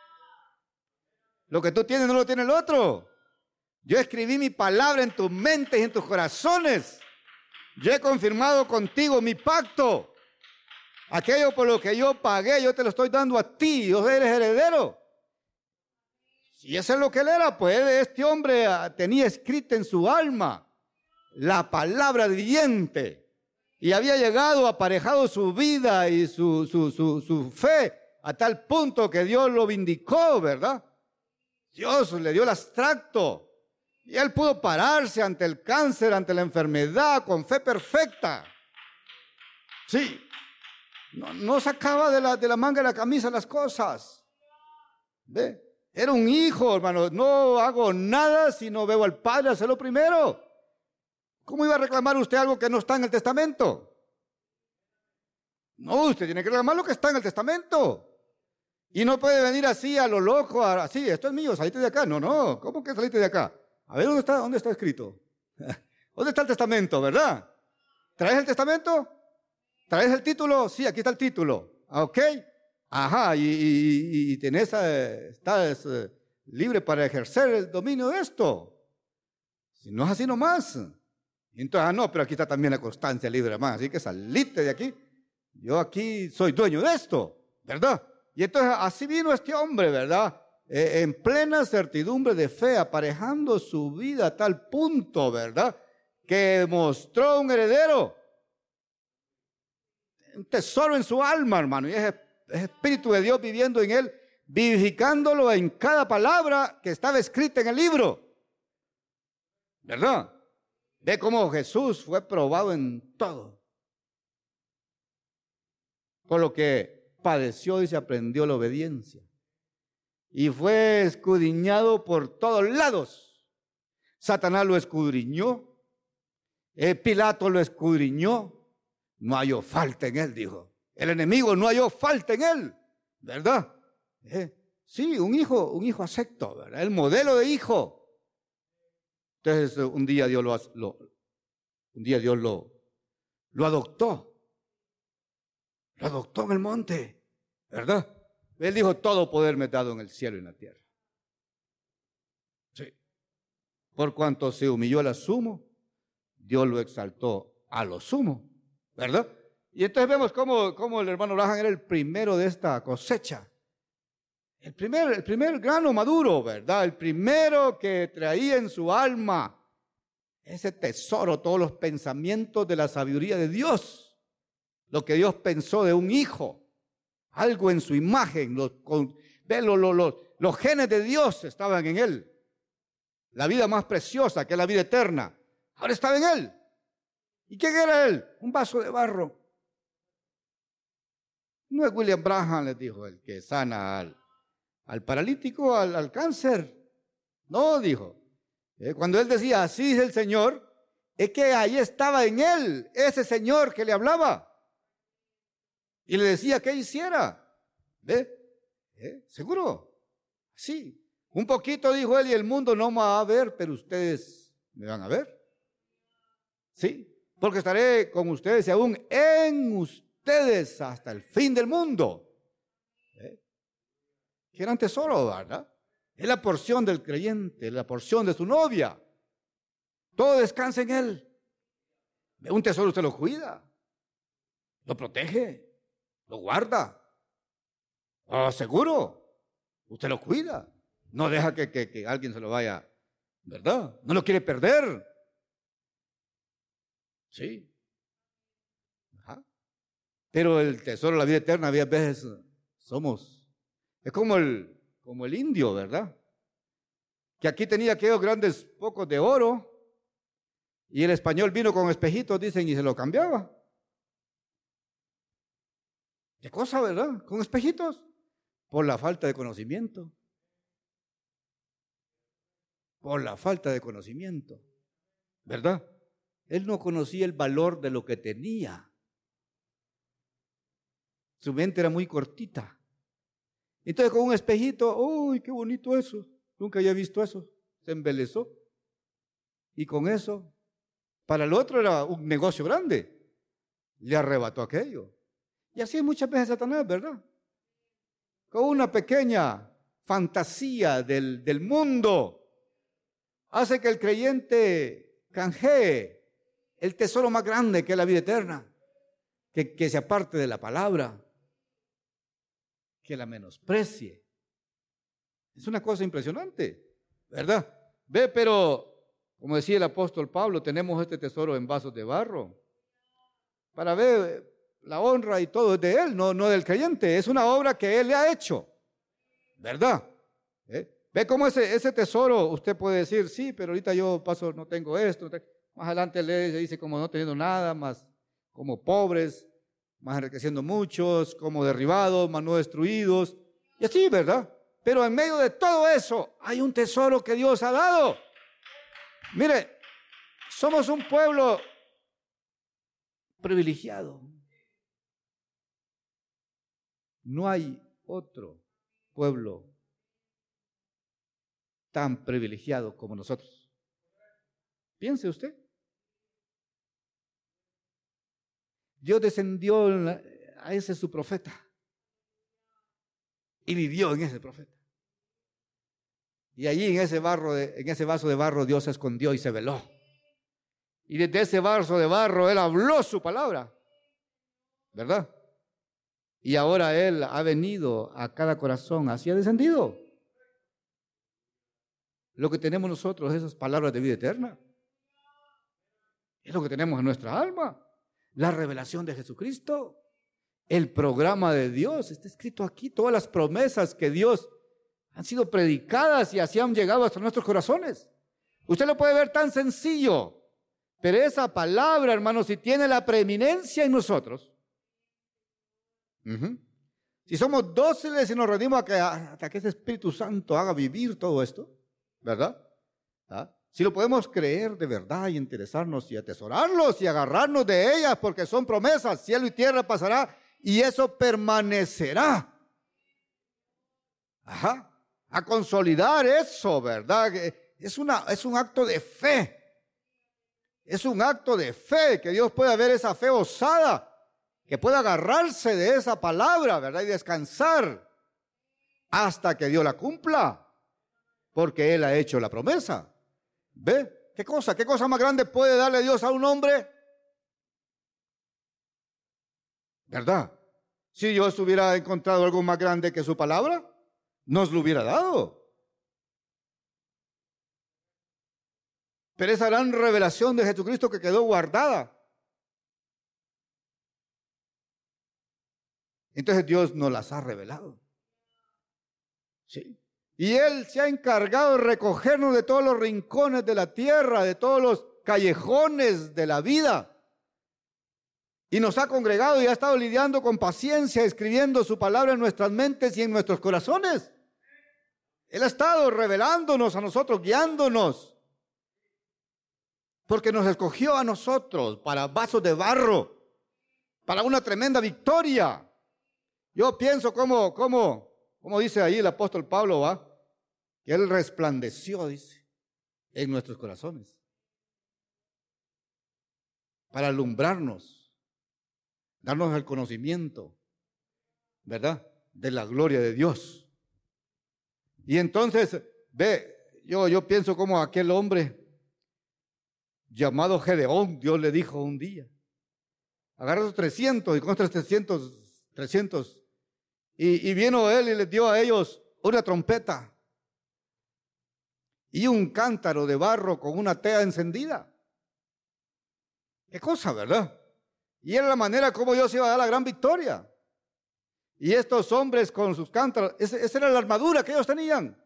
Lo que tú tienes no lo tiene el otro. Yo escribí mi palabra en tus mentes y en tus corazones. Yo he confirmado contigo mi pacto. Aquello por lo que yo pagué, yo te lo estoy dando a ti. Yo eres heredero. Si eso es lo que él era, pues este hombre tenía escrita en su alma la palabra viviente. Y había llegado, aparejado su vida y su fe a tal punto que Dios lo vindicó, ¿verdad? Dios le dio el extracto. Y él pudo pararse ante el cáncer, ante la enfermedad, con fe perfecta. Sí. No sacaba de la manga de la camisa las cosas. ¿Ve? Era un hijo, hermano. No hago nada si no veo al Padre hacerlo primero. ¿Cómo iba a reclamar usted algo que no está en el testamento? No, usted tiene que reclamar lo que está en el testamento. Y no puede venir así a lo loco, así, esto es mío, salite de acá. No, ¿cómo que salite de acá? A ver, ¿dónde está escrito? ¿Dónde está el testamento, verdad? ¿Traes el testamento? ¿Traes el título? Sí, aquí está el título. ¿Ok? Ajá, y tenés, estás libre para ejercer el dominio de esto. Si no es así nomás. Entonces, no, pero aquí está también la constancia libre, hermano. Así que salite de aquí. Yo aquí soy dueño de esto, ¿verdad? Y entonces así vino este hombre, ¿verdad? En plena certidumbre de fe, aparejando su vida a tal punto, ¿verdad? Que mostró un heredero. Un tesoro en su alma, hermano. Y es Espíritu de Dios viviendo en él, vivificándolo en cada palabra que estaba escrita en el libro. ¿Verdad? Ve cómo Jesús fue probado en todo. Por lo que padeció y se aprendió la obediencia. Y fue escudriñado por todos lados. Satanás lo escudriñó. Pilato lo escudriñó. No halló falta en él, dijo. El enemigo no halló falta en él. ¿Verdad? Sí, un hijo acepto, ¿verdad? El modelo de hijo. Entonces un día Dios lo adoptó. Lo adoptó en el monte, ¿verdad? Él dijo, todo poder me he dado en el cielo y en la tierra. Sí. Por cuanto se humilló a lo sumo, Dios lo exaltó a lo sumo, ¿verdad? Y entonces vemos cómo el hermano Branham era el primero de esta cosecha. El primer grano maduro, ¿verdad? El primero que traía en su alma ese tesoro, todos los pensamientos de la sabiduría de Dios. Lo que Dios pensó de un hijo, algo en su imagen, los genes de Dios estaban en él. La vida más preciosa, que es la vida eterna, ahora estaba en él. ¿Y quién era él? Un vaso de barro. No es William Branham, les dijo, el que sana al paralítico, al cáncer. No, dijo. Cuando él decía, así dice el Señor, es que ahí estaba en él, ese Señor que le hablaba. Y le decía que hiciera. ¿Ve? ¿Seguro? Sí. Un poquito dijo él, y el mundo no me va a ver, pero ustedes me van a ver. Sí. Porque estaré con ustedes y aún en ustedes hasta el fin del mundo. Qué gran tesoro, ¿verdad? Es la porción del creyente, la porción de su novia. Todo descansa en él. Un tesoro usted lo cuida, lo protege, lo guarda. Seguro, usted lo cuida. No deja que alguien se lo vaya, ¿verdad? No lo quiere perder. Sí. Ajá. Pero el tesoro de la vida eterna, a veces es como el indio, ¿verdad? Que aquí tenía aquellos grandes pocos de oro y el español vino con espejitos, dicen, y se lo cambiaba. ¿Qué cosa, verdad? Con espejitos. Por la falta de conocimiento. Por la falta de conocimiento. ¿Verdad? Él no conocía el valor de lo que tenía. Su mente era muy cortita. Entonces con un espejito, ¡uy, qué bonito eso! Nunca había visto eso. Se embelezó. Y con eso, para el otro era un negocio grande. Le arrebató aquello. Y así es muchas veces Satanás, ¿verdad? Con una pequeña fantasía del mundo, hace que el creyente canjee el tesoro más grande que es la vida eterna, que se aparte de la palabra, que la menosprecie. Es una cosa impresionante, ¿verdad? Ve, pero, como decía el apóstol Pablo, tenemos este tesoro en vasos de barro, para ver la honra y todo es de él, no del creyente, es una obra que él le ha hecho, ¿verdad? Ve cómo ese tesoro, usted puede decir, sí, pero ahorita yo paso, no tengo esto, más adelante le dice como no teniendo nada, más como pobres, más enriqueciendo muchos, como derribados, más no destruidos, y así, ¿verdad? Pero en medio de todo eso hay un tesoro que Dios ha dado. Mire, somos un pueblo privilegiado. No hay otro pueblo tan privilegiado como nosotros. Piense usted. Dios descendió a ese su profeta y vivió en ese profeta. Y allí en ese vaso de barro Dios se escondió y se veló. Y desde ese vaso de barro Él habló su palabra, ¿verdad? Y ahora Él ha venido a cada corazón, así ha descendido. Lo que tenemos nosotros es esas palabras de vida eterna. Es lo que tenemos en nuestra alma. La revelación de Jesucristo. El programa de Dios. Está escrito aquí. Todas las promesas que Dios han sido predicadas y así han llegado hasta nuestros corazones. Usted lo puede ver tan sencillo. Pero esa palabra, hermanos, si tiene la preeminencia en nosotros. Si somos dóciles y nos rendimos hasta que ese Espíritu Santo haga vivir todo esto, ¿verdad? Si lo podemos creer de verdad y interesarnos y atesorarlos y agarrarnos de ellas porque son promesas, cielo y tierra pasará y eso permanecerá. A consolidar eso, ¿verdad? Es un acto de fe. Es un acto de fe que Dios pueda ver esa fe osada, que pueda agarrarse de esa palabra, ¿verdad? Y descansar hasta que Dios la cumpla, porque Él ha hecho la promesa. ¿Ve? ¿Qué cosa más grande puede darle Dios a un hombre? ¿Verdad? Si Dios hubiera encontrado algo más grande que su palabra, nos lo hubiera dado. Pero esa gran revelación de Jesucristo que quedó guardada. Entonces Dios nos las ha revelado. Sí. Y Él se ha encargado de recogernos de todos los rincones de la tierra, de todos los callejones de la vida. Y nos ha congregado y ha estado lidiando con paciencia, escribiendo su palabra en nuestras mentes y en nuestros corazones. Él ha estado revelándonos a nosotros, guiándonos. Porque nos escogió a nosotros para vasos de barro, para una tremenda victoria. Yo pienso como dice ahí el apóstol Pablo, ¿va? Que Él resplandeció, dice, en nuestros corazones. Para alumbrarnos, darnos el conocimiento, ¿verdad? De la gloria de Dios. Y entonces, ve, yo pienso como aquel hombre llamado Gedeón, Dios le dijo un día, agarra esos 300 y con estos 300, y vino él y les dio a ellos una trompeta y un cántaro de barro con una tea encendida. Qué cosa, ¿verdad? Y era la manera como Dios iba a dar la gran victoria. Y estos hombres con sus cántaros, esa era la armadura que ellos tenían.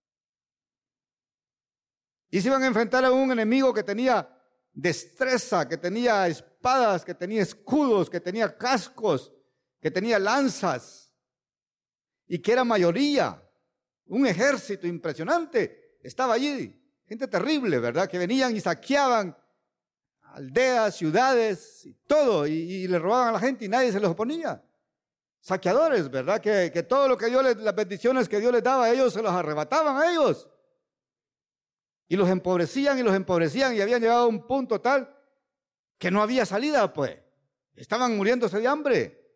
Y se iban a enfrentar a un enemigo que tenía destreza, que tenía espadas, que tenía escudos, que tenía cascos, que tenía lanzas, y que era mayoría, un ejército impresionante, estaba allí, gente terrible, ¿verdad? Que venían y saqueaban aldeas, ciudades, y todo, y le robaban a la gente y nadie se les oponía. Saqueadores, ¿verdad? Que todo lo que Dios las bendiciones que Dios les daba a ellos, se los arrebataban a ellos. Y los empobrecían y habían llegado a un punto tal que no había salida, pues. Estaban muriéndose de hambre.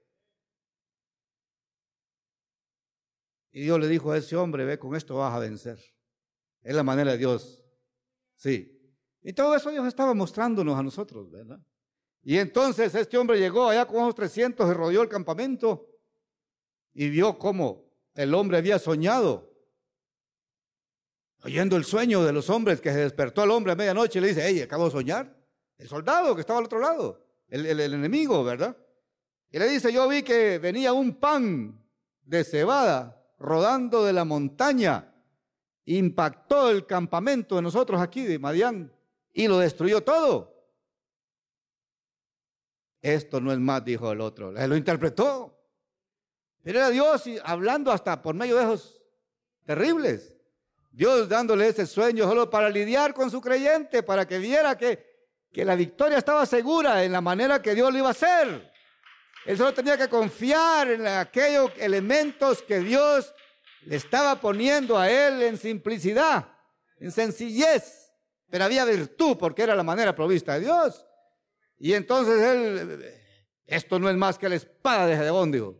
Y Dios le dijo a ese hombre, ve, con esto vas a vencer. Es la manera de Dios. Sí. Y todo eso Dios estaba mostrándonos a nosotros, ¿verdad? Y entonces este hombre llegó allá con unos 300 y rodeó el campamento y vio cómo el hombre había soñado. Oyendo el sueño de los hombres, que se despertó el hombre a medianoche y le dice, hey, acabo de soñar. El soldado que estaba al otro lado, el enemigo, ¿verdad? Y le dice, yo vi que venía un pan de cebada rodando de la montaña, impactó el campamento de nosotros aquí de Madián y lo destruyó todo. Esto no es más, dijo el otro. Lo interpretó. Pero era Dios hablando hasta por medio de esos terribles. Dios dándole ese sueño solo para lidiar con su creyente, para que viera que la victoria estaba segura en la manera que Dios lo iba a hacer. Él solo tenía que confiar en aquellos elementos que Dios le estaba poniendo a él en simplicidad, en sencillez. Pero había virtud porque era la manera provista de Dios. Y entonces él, esto no es más que la espada de Gedeón, dijo.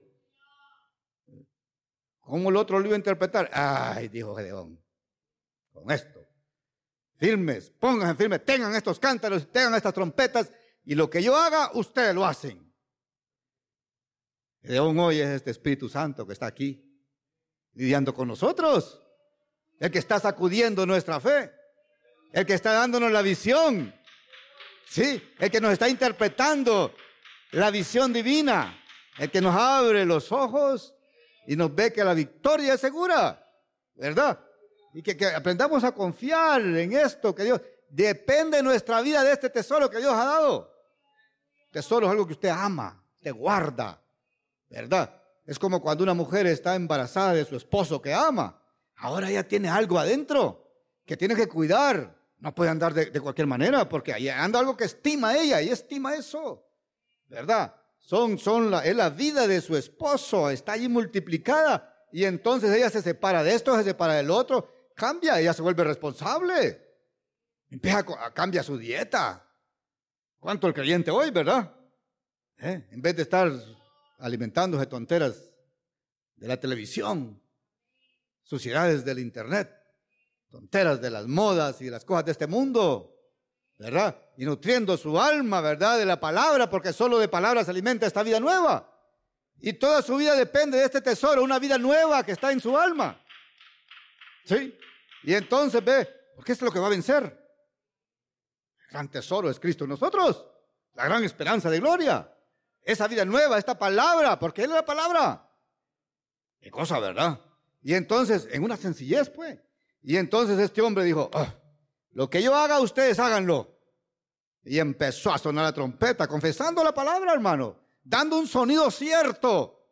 ¿Cómo el otro lo iba a interpretar? Ay, dijo Gedeón, con esto, firmes, pónganse firmes, tengan estos cántaros, tengan estas trompetas, y lo que yo haga, ustedes lo hacen. Gedeón hoy es este Espíritu Santo que está aquí, lidiando con nosotros, el que está sacudiendo nuestra fe, el que está dándonos la visión, sí, el que nos está interpretando la visión divina, el que nos abre los ojos y nos ve que la victoria es segura, ¿verdad? Y que aprendamos a confiar en esto que Dios, depende nuestra vida de este tesoro que Dios ha dado. Tesoro es algo que usted ama, te guarda, ¿verdad? Es como cuando una mujer está embarazada de su esposo que ama. Ahora ella tiene algo adentro que tiene que cuidar. No puede andar de cualquier manera porque ahí anda algo que estima ella y estima eso, ¿verdad? Es la vida de su esposo, está allí multiplicada y entonces ella se separa de esto, se separa del otro, cambia, ella se vuelve responsable, cambia su dieta. ¿Cuánto el creyente hoy, verdad? En vez de estar alimentándose tonteras de la televisión, suciedades del internet, tonteras de las modas y de las cosas de este mundo, ¿verdad? Y nutriendo su alma, ¿verdad? De la palabra, porque solo de palabras se alimenta esta vida nueva. Y toda su vida depende de este tesoro, una vida nueva que está en su alma. ¿Sí? Y entonces ve, porque es lo que va a vencer. El gran tesoro es Cristo en nosotros, la gran esperanza de gloria. Esa vida nueva, esta palabra, porque Él es la palabra. Qué cosa, ¿verdad? Y entonces, en una sencillez, pues. Y entonces este hombre dijo, lo que yo haga, ustedes háganlo. Y empezó a sonar la trompeta, confesando la palabra, hermano, dando un sonido cierto.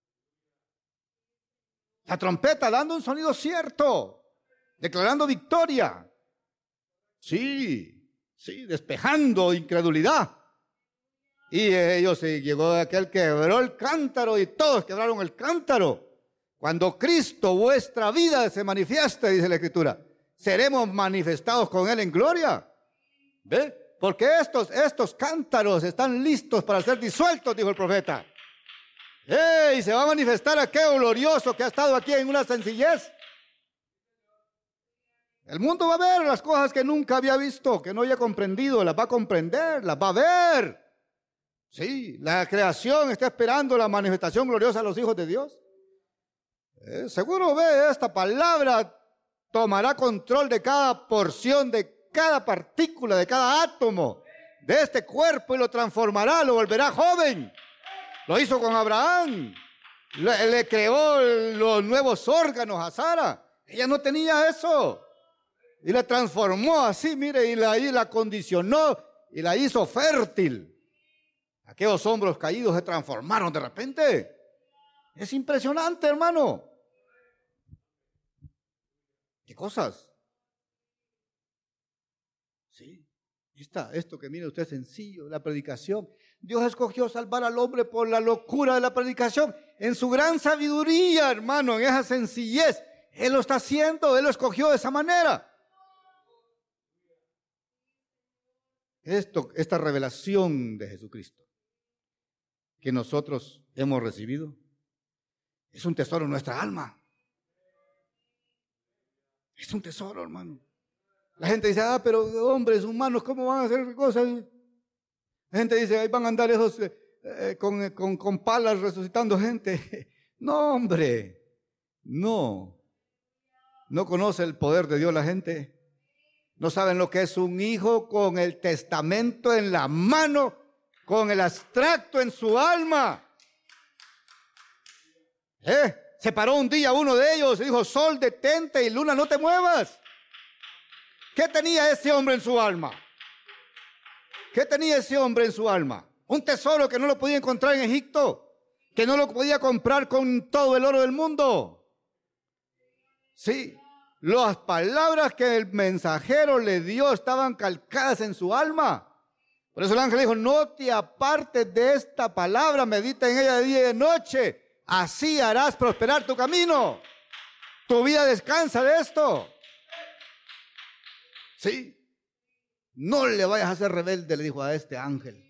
La trompeta dando un sonido cierto, declarando victoria. Sí, despejando incredulidad. Y ellos llegó aquel que quebró el cántaro y todos quebraron el cántaro. Cuando Cristo, vuestra vida, se manifieste, dice la Escritura, seremos manifestados con Él en gloria. ¿Ve? Porque estos cántaros están listos para ser disueltos, dijo el profeta. Y se va a manifestar aquello glorioso que ha estado aquí en una sencillez. El mundo va a ver las cosas que nunca había visto, que no había comprendido, las va a comprender, las va a ver. Sí, la creación está esperando la manifestación gloriosa de los hijos de Dios. Seguro ve, esta palabra tomará control de cada porción, de cada partícula, de cada átomo de este cuerpo y lo transformará, lo volverá joven. Lo hizo con Abraham, le creó los nuevos órganos a Sara. Ella no tenía eso y la transformó así, mire, y la acondicionó y la hizo fértil. Aquellos hombros caídos se transformaron de repente. Es impresionante, hermano. ¿Qué cosas? Sí, esto que mire usted sencillo, la predicación. Dios escogió salvar al hombre por la locura de la predicación. En su gran sabiduría, hermano, en esa sencillez. Él lo está haciendo, Él lo escogió de esa manera. Esta revelación de Jesucristo que nosotros hemos recibido es un tesoro en nuestra alma. Es un tesoro, hermano. La gente dice, pero hombres humanos, ¿cómo van a hacer cosas? La gente dice, ahí van a andar esos con palas resucitando gente. No, hombre, no. No conoce el poder de Dios la gente. No saben lo que es un hijo con el testamento en la mano, con el abstracto en su alma. Se paró un día uno de ellos y dijo, sol detente y luna no te muevas. ¿Qué tenía ese hombre en su alma? ¿Qué tenía ese hombre en su alma? Un tesoro que no lo podía encontrar en Egipto, que no lo podía comprar con todo el oro del mundo. Sí, las palabras que el mensajero le dio estaban calcadas en su alma. Por eso el ángel dijo, no te apartes de esta palabra, medita en ella de día y de noche. Así harás prosperar tu camino. Tu vida descansa de esto. Sí. No le vayas a ser rebelde, le dijo a este ángel,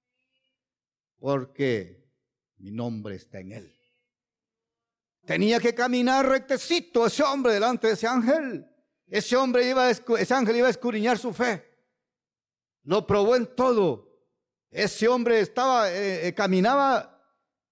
porque mi nombre está en él. Tenía que caminar rectecito ese hombre delante de ese ángel. Ese ángel iba a escudriñar su fe. Lo probó en todo. Ese hombre caminaba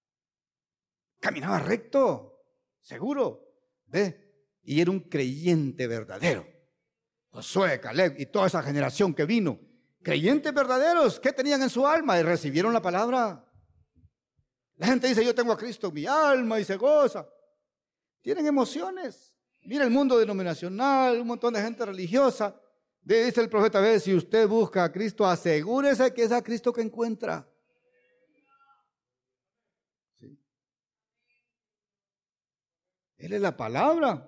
recto, seguro, ¿ve? Y era un creyente verdadero. Josué, Caleb y toda esa generación que vino, creyentes verdaderos, ¿qué tenían en su alma? Y recibieron la palabra. La gente dice, yo tengo a Cristo en mi alma y se goza. Tienen emociones. Mira el mundo denominacional, un montón de gente religiosa. Dice el profeta, ve, si usted busca a Cristo, asegúrese que es a Cristo que encuentra. ¿Sí? Él es la palabra.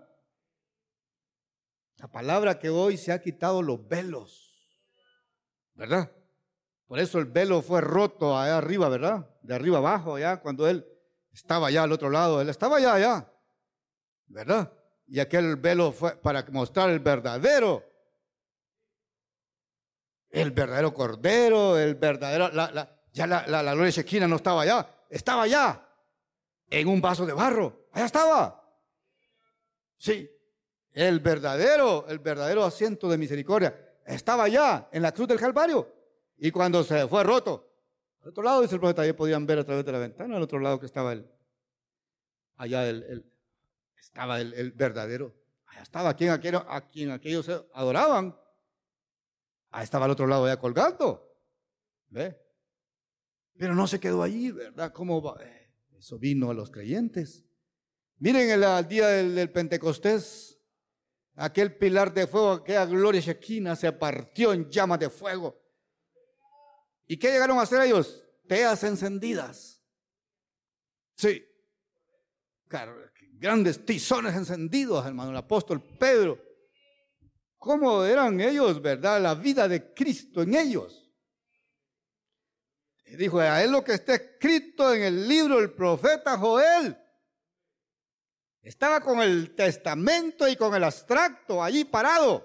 La palabra que hoy se ha quitado los velos, ¿verdad? Por eso el velo fue roto allá arriba, ¿verdad? De arriba abajo, allá, cuando él estaba allá al otro lado, él estaba allá, ¿verdad? Y aquel velo fue para mostrar el verdadero cordero, el verdadero, la gloria Shekinah no estaba allá, en un vaso de barro, allá estaba. Sí. El verdadero asiento de misericordia estaba allá en la cruz del Calvario. Y cuando se fue roto, al otro lado, dice el profeta, ahí podían ver a través de la ventana, al otro lado que estaba estaba el verdadero. Allá estaba a quien aquellos adoraban. Ahí estaba al otro lado ya colgando. ¿Ve? Pero no se quedó allí, ¿verdad? ¿Cómo va? Eso vino a los creyentes. Miren el día del Pentecostés. Aquel pilar de fuego, aquella gloria Shekinah se partió en llamas de fuego. ¿Y qué llegaron a hacer ellos? Teas encendidas. Sí. Grandes tizones encendidos, hermano. El apóstol Pedro. ¿Cómo eran ellos, verdad? La vida de Cristo en ellos. Y dijo, a él lo que está escrito en el libro del profeta Joel. Estaba con el testamento y con el abstracto allí parado.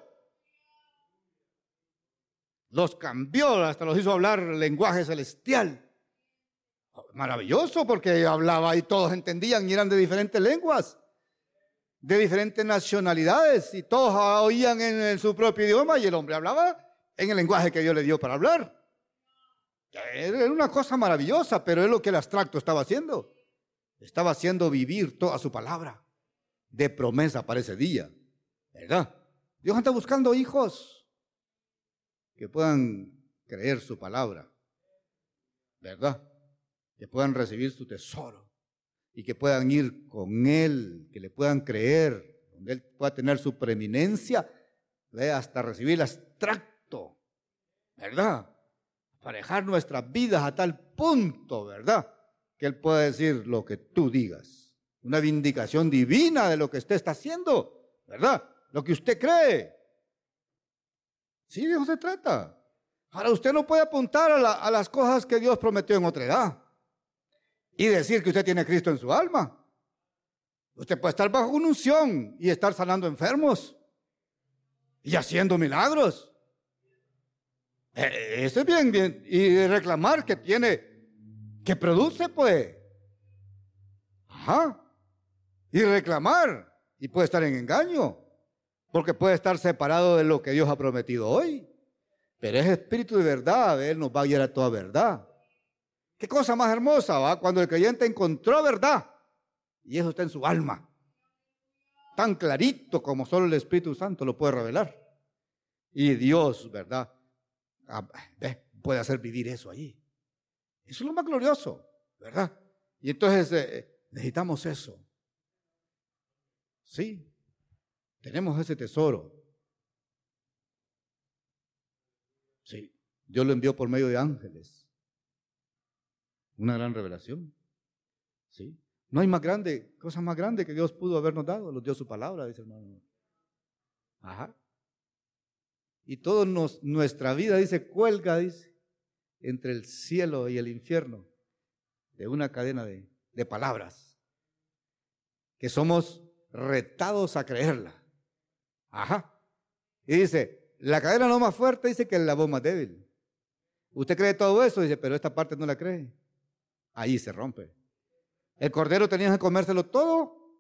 Los cambió, hasta los hizo hablar lenguaje celestial. Maravilloso, porque hablaba y todos entendían y eran de diferentes lenguas, de diferentes nacionalidades, y todos oían en su propio idioma y el hombre hablaba en el lenguaje que Dios le dio para hablar. Era una cosa maravillosa, pero es lo que el abstracto estaba haciendo. Estaba haciendo vivir toda su palabra de promesa para ese día, ¿verdad? Dios anda buscando hijos que puedan creer su palabra, ¿verdad? Que puedan recibir su tesoro y que puedan ir con Él, que le puedan creer, donde Él pueda tener su preeminencia, hasta recibir el abstracto, ¿verdad? Aparejar nuestras vidas a tal punto, ¿verdad? Que Él pueda decir lo que tú digas. Una vindicación divina de lo que usted está haciendo, ¿verdad? Lo que usted cree. Sí, de eso se trata. Ahora, usted no puede apuntar a las cosas que Dios prometió en otra edad y decir que usted tiene a Cristo en su alma. Usted puede estar bajo una unción y estar sanando enfermos y haciendo milagros. Eso es bien. Y reclamar que produce, pues. Ajá. Y reclamar. Y puede estar en engaño. Porque puede estar separado de lo que Dios ha prometido hoy. Pero es espíritu de verdad. Él nos va a guiar a toda verdad. Qué cosa más hermosa, ¿va? Cuando el creyente encontró verdad. Y eso está en su alma. Tan clarito como solo el Espíritu Santo lo puede revelar. Y Dios, ¿verdad? Puede hacer vivir eso allí. Eso es lo más glorioso, ¿verdad? Y entonces necesitamos eso. Sí, tenemos ese tesoro. Sí, Dios lo envió por medio de ángeles. Una gran revelación. ¿Sí? No hay cosa más grande que Dios pudo habernos dado. Nos dio su palabra, dice el hermano. Ajá. Y toda nuestra vida, dice, cuelga, dice, entre el cielo y el infierno, de una cadena de palabras, que somos retados a creerla. Ajá. Y dice, la cadena no más fuerte, dice, que la voz más débil. Usted cree todo eso, dice, pero esta parte no la cree. Ahí se rompe. El cordero tenía que comérselo todo,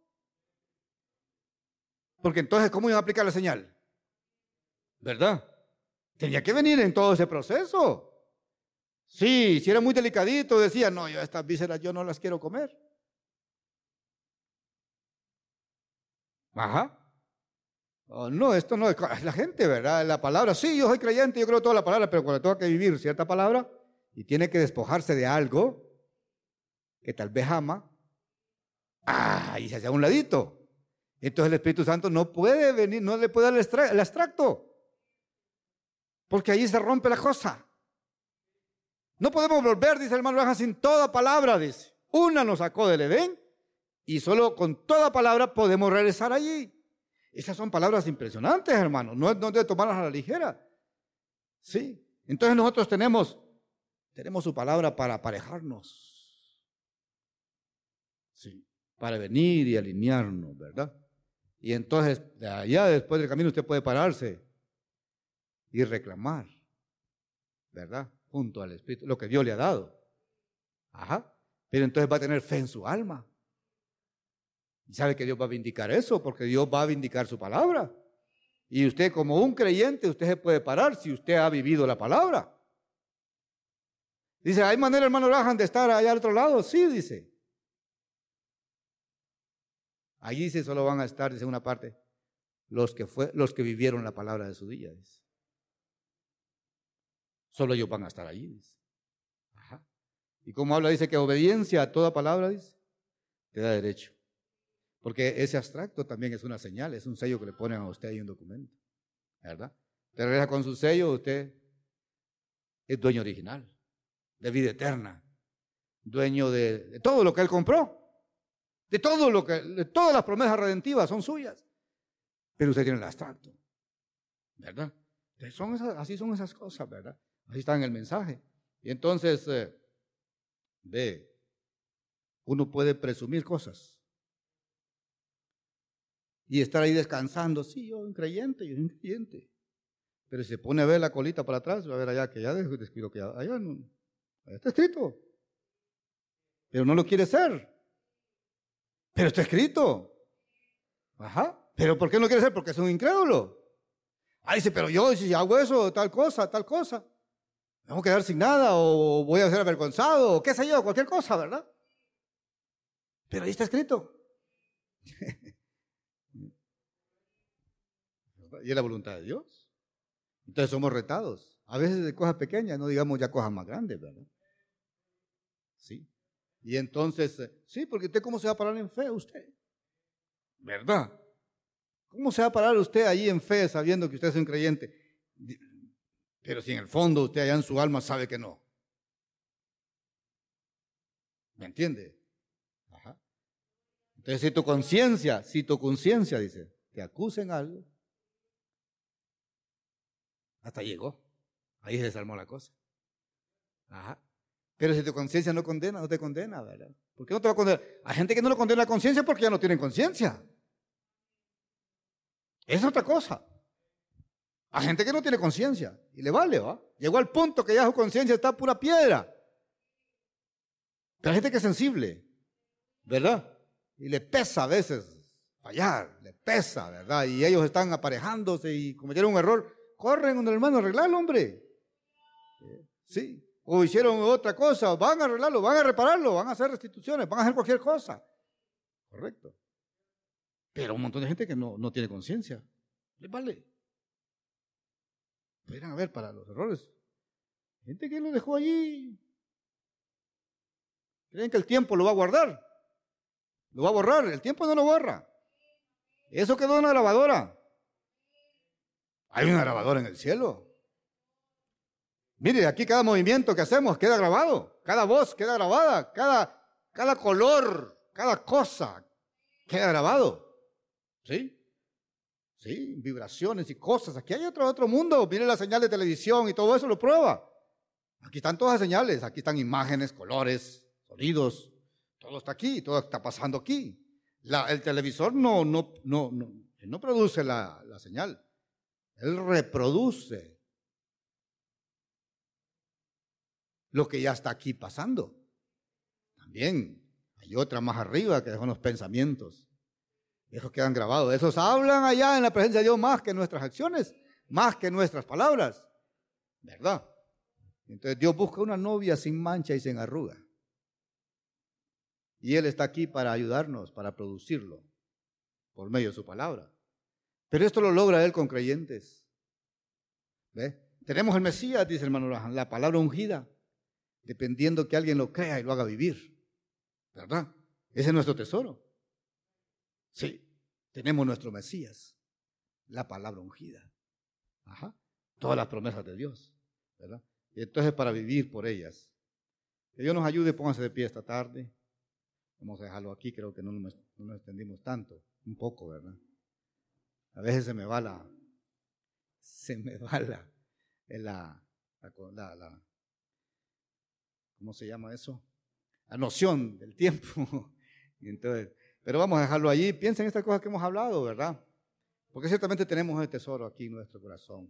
porque entonces, ¿cómo iba a aplicar la señal? ¿Verdad? Tenía que venir en todo ese proceso. Sí, si era muy delicadito, decía, no, yo estas vísceras yo no las quiero comer. Ajá. Oh, no, esto no es la gente, ¿verdad? La palabra, sí, yo soy creyente, yo creo toda la palabra, pero cuando tengo que vivir cierta palabra y tiene que despojarse de algo que tal vez ama, y se hace a un ladito. Entonces el Espíritu Santo no puede venir, no le puede dar el extracto, porque ahí se rompe la cosa. No podemos volver, dice el hermano Branham, sin toda palabra, dice. Una nos sacó del Edén y solo con toda palabra podemos regresar allí. Esas son palabras impresionantes, hermano. No es donde tomarlas a la ligera. Sí. Entonces nosotros tenemos su palabra para aparejarnos. Sí. Para venir y alinearnos, ¿verdad? Y entonces, de allá después del camino usted puede pararse y reclamar, ¿verdad? Junto al Espíritu, lo que Dios le ha dado. Ajá. Pero entonces va a tener fe en su alma. Y sabe que Dios va a vindicar eso, porque Dios va a vindicar su palabra. Y usted como un creyente, usted se puede parar si usted ha vivido la palabra. Dice, ¿hay manera, hermano Branham, de estar allá al otro lado? Sí, dice. Allí dice, solo van a estar, dice una parte, los que vivieron la palabra de su día, dice. Solo ellos van a estar allí, dice. Ajá. Y como habla, dice que obediencia a toda palabra, dice, te da derecho. Porque ese abstracto también es una señal, es un sello que le ponen a usted ahí en un documento, ¿verdad? Te regresa con su sello, usted es dueño original, de vida eterna, dueño de todo lo que él compró, de todas las promesas redentivas son suyas, pero usted tiene el abstracto, ¿verdad? Entonces así son esas cosas, ¿verdad? Así está en el mensaje. Y entonces, uno puede presumir cosas y estar ahí descansando. Sí, yo soy un creyente. Pero si se pone a ver la colita para atrás, va a ver allá que ya descuido que allá no, allá está escrito. Pero no lo quiere ser. Pero está escrito. Ajá. ¿Pero por qué no quiere ser? Porque es un incrédulo. Dice, pero yo si hago eso, tal cosa, me voy a quedar sin nada, o voy a ser avergonzado, o qué sé yo, cualquier cosa, ¿verdad? Pero ahí está escrito. Y es la voluntad de Dios. Entonces somos retados. A veces de cosas pequeñas, no digamos ya cosas más grandes, ¿verdad? Sí. Y entonces, sí, porque usted ¿cómo se va a parar en fe usted? ¿Verdad? ¿Cómo se va a parar usted ahí en fe sabiendo que usted es un creyente? Pero si en el fondo usted allá en su alma sabe que no. ¿Me entiende? Ajá. Entonces si tu conciencia dice, te acusen algo, hasta llegó. Ahí se desarmó la cosa. Ajá. Pero si tu conciencia no condena, no te condena, ¿verdad? ¿Por qué no te va a condenar? Hay gente que no lo condena la conciencia porque ya no tienen conciencia. Es otra cosa. Hay gente que no tiene conciencia y le vale, ¿va? Llegó al punto que ya su conciencia está pura piedra. Pero hay gente que es sensible, ¿verdad? Y le pesa a veces fallar, le pesa, ¿verdad? Y ellos están aparejándose y cometieron un error. Corren con el hermano a arreglarlo, hombre. Sí. O hicieron otra cosa, van a arreglarlo, van a repararlo, van a hacer restituciones, van a hacer cualquier cosa. Correcto. Pero un montón de gente que no tiene conciencia. Les vale. Pueden haber para los errores. Gente que lo dejó allí. Creen que el tiempo lo va a guardar. Lo va a borrar. El tiempo no lo borra. Eso quedó en una grabadora. Hay una grabadora en el cielo. Mire, aquí cada movimiento que hacemos queda grabado, cada voz queda grabada, cada color, cada cosa queda grabado. ¿Sí? Sí, vibraciones y cosas. Aquí hay otro mundo. Mire la señal de televisión y todo eso lo prueba. Aquí están todas las señales, aquí están imágenes, colores, sonidos. Todo está aquí, todo está pasando aquí. El televisor él no produce la señal. Él reproduce lo que ya está aquí pasando. También hay otra más arriba que son los pensamientos. Esos quedan grabados. Esos hablan allá en la presencia de Dios más que nuestras acciones, más que nuestras palabras. ¿Verdad? Entonces Dios busca una novia sin mancha y sin arruga. Y Él está aquí para ayudarnos, para producirlo, por medio de su palabra. Pero esto lo logra Él con creyentes. ¿Ve? Tenemos el Mesías, dice el hermano Abraham, la palabra ungida, dependiendo que alguien lo crea y lo haga vivir. ¿Verdad? Ese es nuestro tesoro. Sí, tenemos nuestro Mesías, la palabra ungida. Ajá. Todas las promesas de Dios. ¿Verdad? Y entonces para vivir por ellas. Que Dios nos ayude, pónganse de pie esta tarde. Vamos a dejarlo aquí, creo que no nos extendimos tanto, un poco, ¿verdad? A veces se me va la ¿cómo se llama eso? La noción del tiempo. Y entonces, pero vamos a dejarlo allí. Piensen en estas cosas que hemos hablado, ¿verdad? Porque ciertamente tenemos el tesoro aquí en nuestro corazón.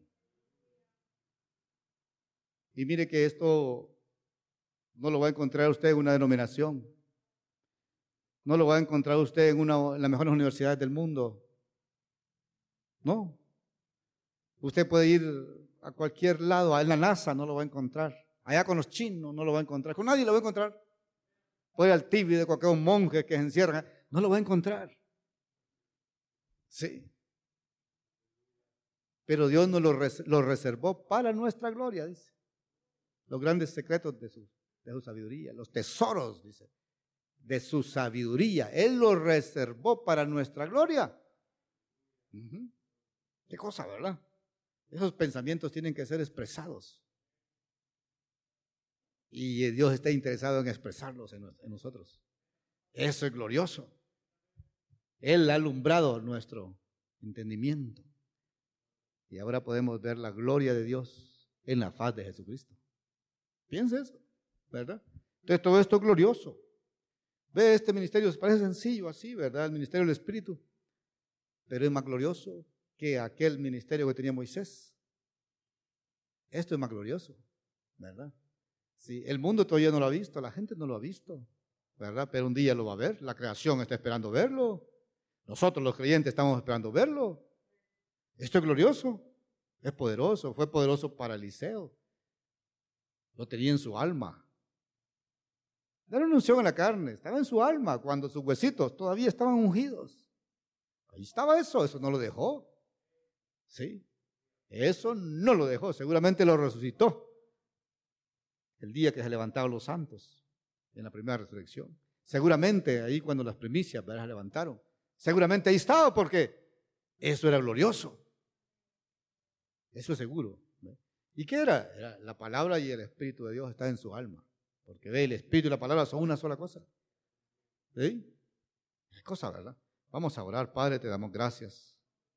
Y mire que esto no lo va a encontrar usted en una denominación. No lo va a encontrar usted en las mejores universidades del mundo. No. Usted puede ir a cualquier lado, en la NASA no lo va a encontrar. Allá con los chinos no lo va a encontrar. Con nadie lo va a encontrar. Puede ir al Tíbet de cualquier monje que se encierra. No lo va a encontrar. Sí. Pero Dios nos lo reservó para nuestra gloria, dice. Los grandes secretos de su sabiduría, los tesoros, dice, de su sabiduría. Él los reservó para nuestra gloria. Qué cosa, ¿verdad? Esos pensamientos tienen que ser expresados. Y Dios está interesado en expresarlos en nosotros. Eso es glorioso. Él ha alumbrado nuestro entendimiento. Y ahora podemos ver la gloria de Dios en la faz de Jesucristo. Piensa eso, ¿verdad? Entonces todo esto es glorioso. Ve, este ministerio parece sencillo así, ¿verdad? El ministerio del Espíritu. Pero es más glorioso que aquel ministerio que tenía Moisés. Esto es más glorioso, ¿verdad? Sí, el mundo todavía no lo ha visto, la gente no lo ha visto, ¿verdad? Pero un día lo va a ver, la creación está esperando verlo. Nosotros los creyentes estamos esperando verlo. Esto es glorioso, es poderoso, fue poderoso para Eliseo. Lo tenía en su alma. No era una unción en la carne, estaba en su alma cuando sus huesitos todavía estaban ungidos. Ahí estaba eso no lo dejó. Sí, eso no lo dejó, seguramente lo resucitó el día que se levantaron los santos en la primera resurrección. Seguramente ahí cuando las primicias se levantaron, seguramente ahí estaba porque eso era glorioso. Eso es seguro. ¿Y qué era? Era la palabra y el Espíritu de Dios está en su alma. Porque ve, el Espíritu y la palabra son una sola cosa. ¿Sí? Es cosa, ¿verdad? Vamos a orar. Padre, te damos gracias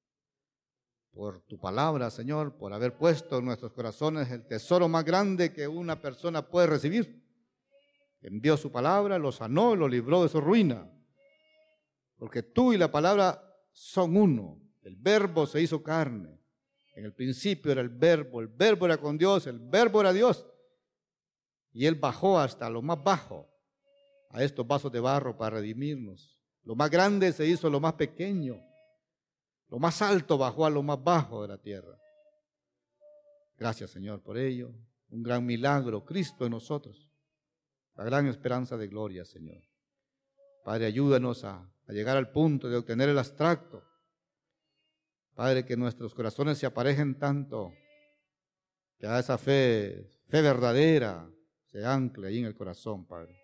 por tu palabra, Señor, por haber puesto en nuestros corazones el tesoro más grande que una persona puede recibir. Envió su palabra, lo sanó, lo libró de su ruina. Porque tú y la palabra son uno. El Verbo se hizo carne. En el principio era el Verbo era con Dios, el Verbo era Dios. Y Él bajó hasta lo más bajo, a estos vasos de barro para redimirnos. Lo más grande se hizo lo más pequeño. Lo más alto bajó a lo más bajo de la tierra. Gracias, Señor, por ello. Un gran milagro, Cristo en nosotros. La gran esperanza de gloria, Señor. Padre, ayúdanos a llegar al punto de obtener el abstracto. Padre, que nuestros corazones se aparejen tanto, que a esa fe verdadera se ancle ahí en el corazón, Padre.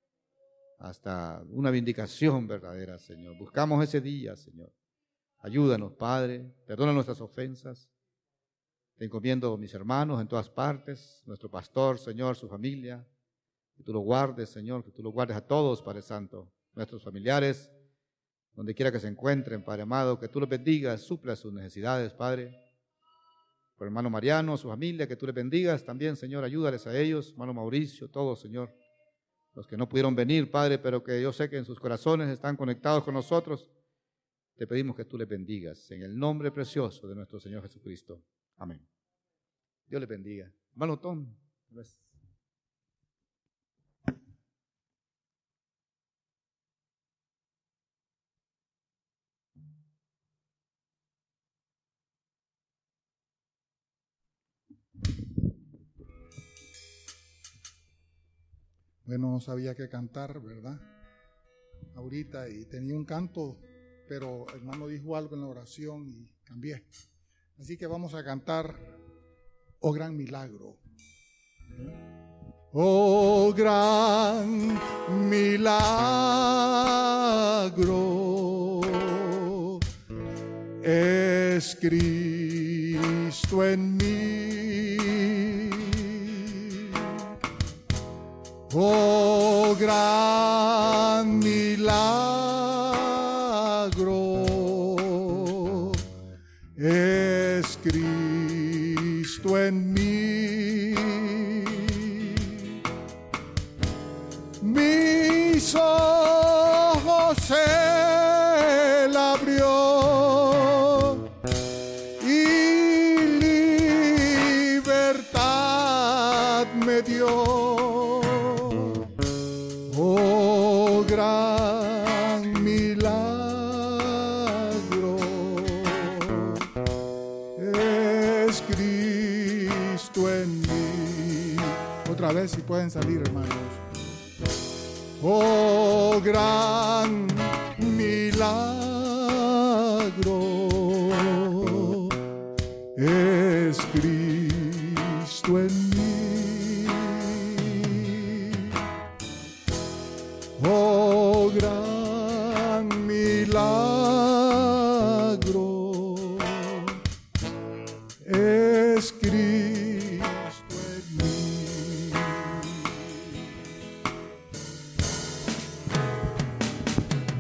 Hasta una vindicación verdadera, Señor. Buscamos ese día, Señor. Ayúdanos, Padre. Perdona nuestras ofensas. Te encomiendo mis hermanos en todas partes, nuestro pastor, Señor, su familia. Que tú lo guardes, Señor, que tú lo guardes a todos, Padre Santo, nuestros familiares, donde quiera que se encuentren, Padre amado, que tú los bendigas, supla sus necesidades, Padre. Por hermano Mariano, su familia, que tú les bendigas también, Señor, ayúdales a ellos, hermano Mauricio, todos, Señor. Los que no pudieron venir, Padre, pero que yo sé que en sus corazones están conectados con nosotros, te pedimos que tú les bendigas, en el nombre precioso de nuestro Señor Jesucristo. Amén. Dios les bendiga. Hermano Tom. Bueno, no sabía qué cantar, ¿verdad? Ahorita, y tenía un canto, pero el hermano dijo algo en la oración y cambié. Así que vamos a cantar Oh Gran Milagro. Oh gran milagro es Cristo en mí. Oh gran milagro es Cristo en mí. Mis ojos Él abrió y libertad me dio. Oh gran milagro es Cristo en mí. Otra vez, si pueden salir, hermanos. Oh gran milagro es Cristo en mí. Oh gran milagro es Cristo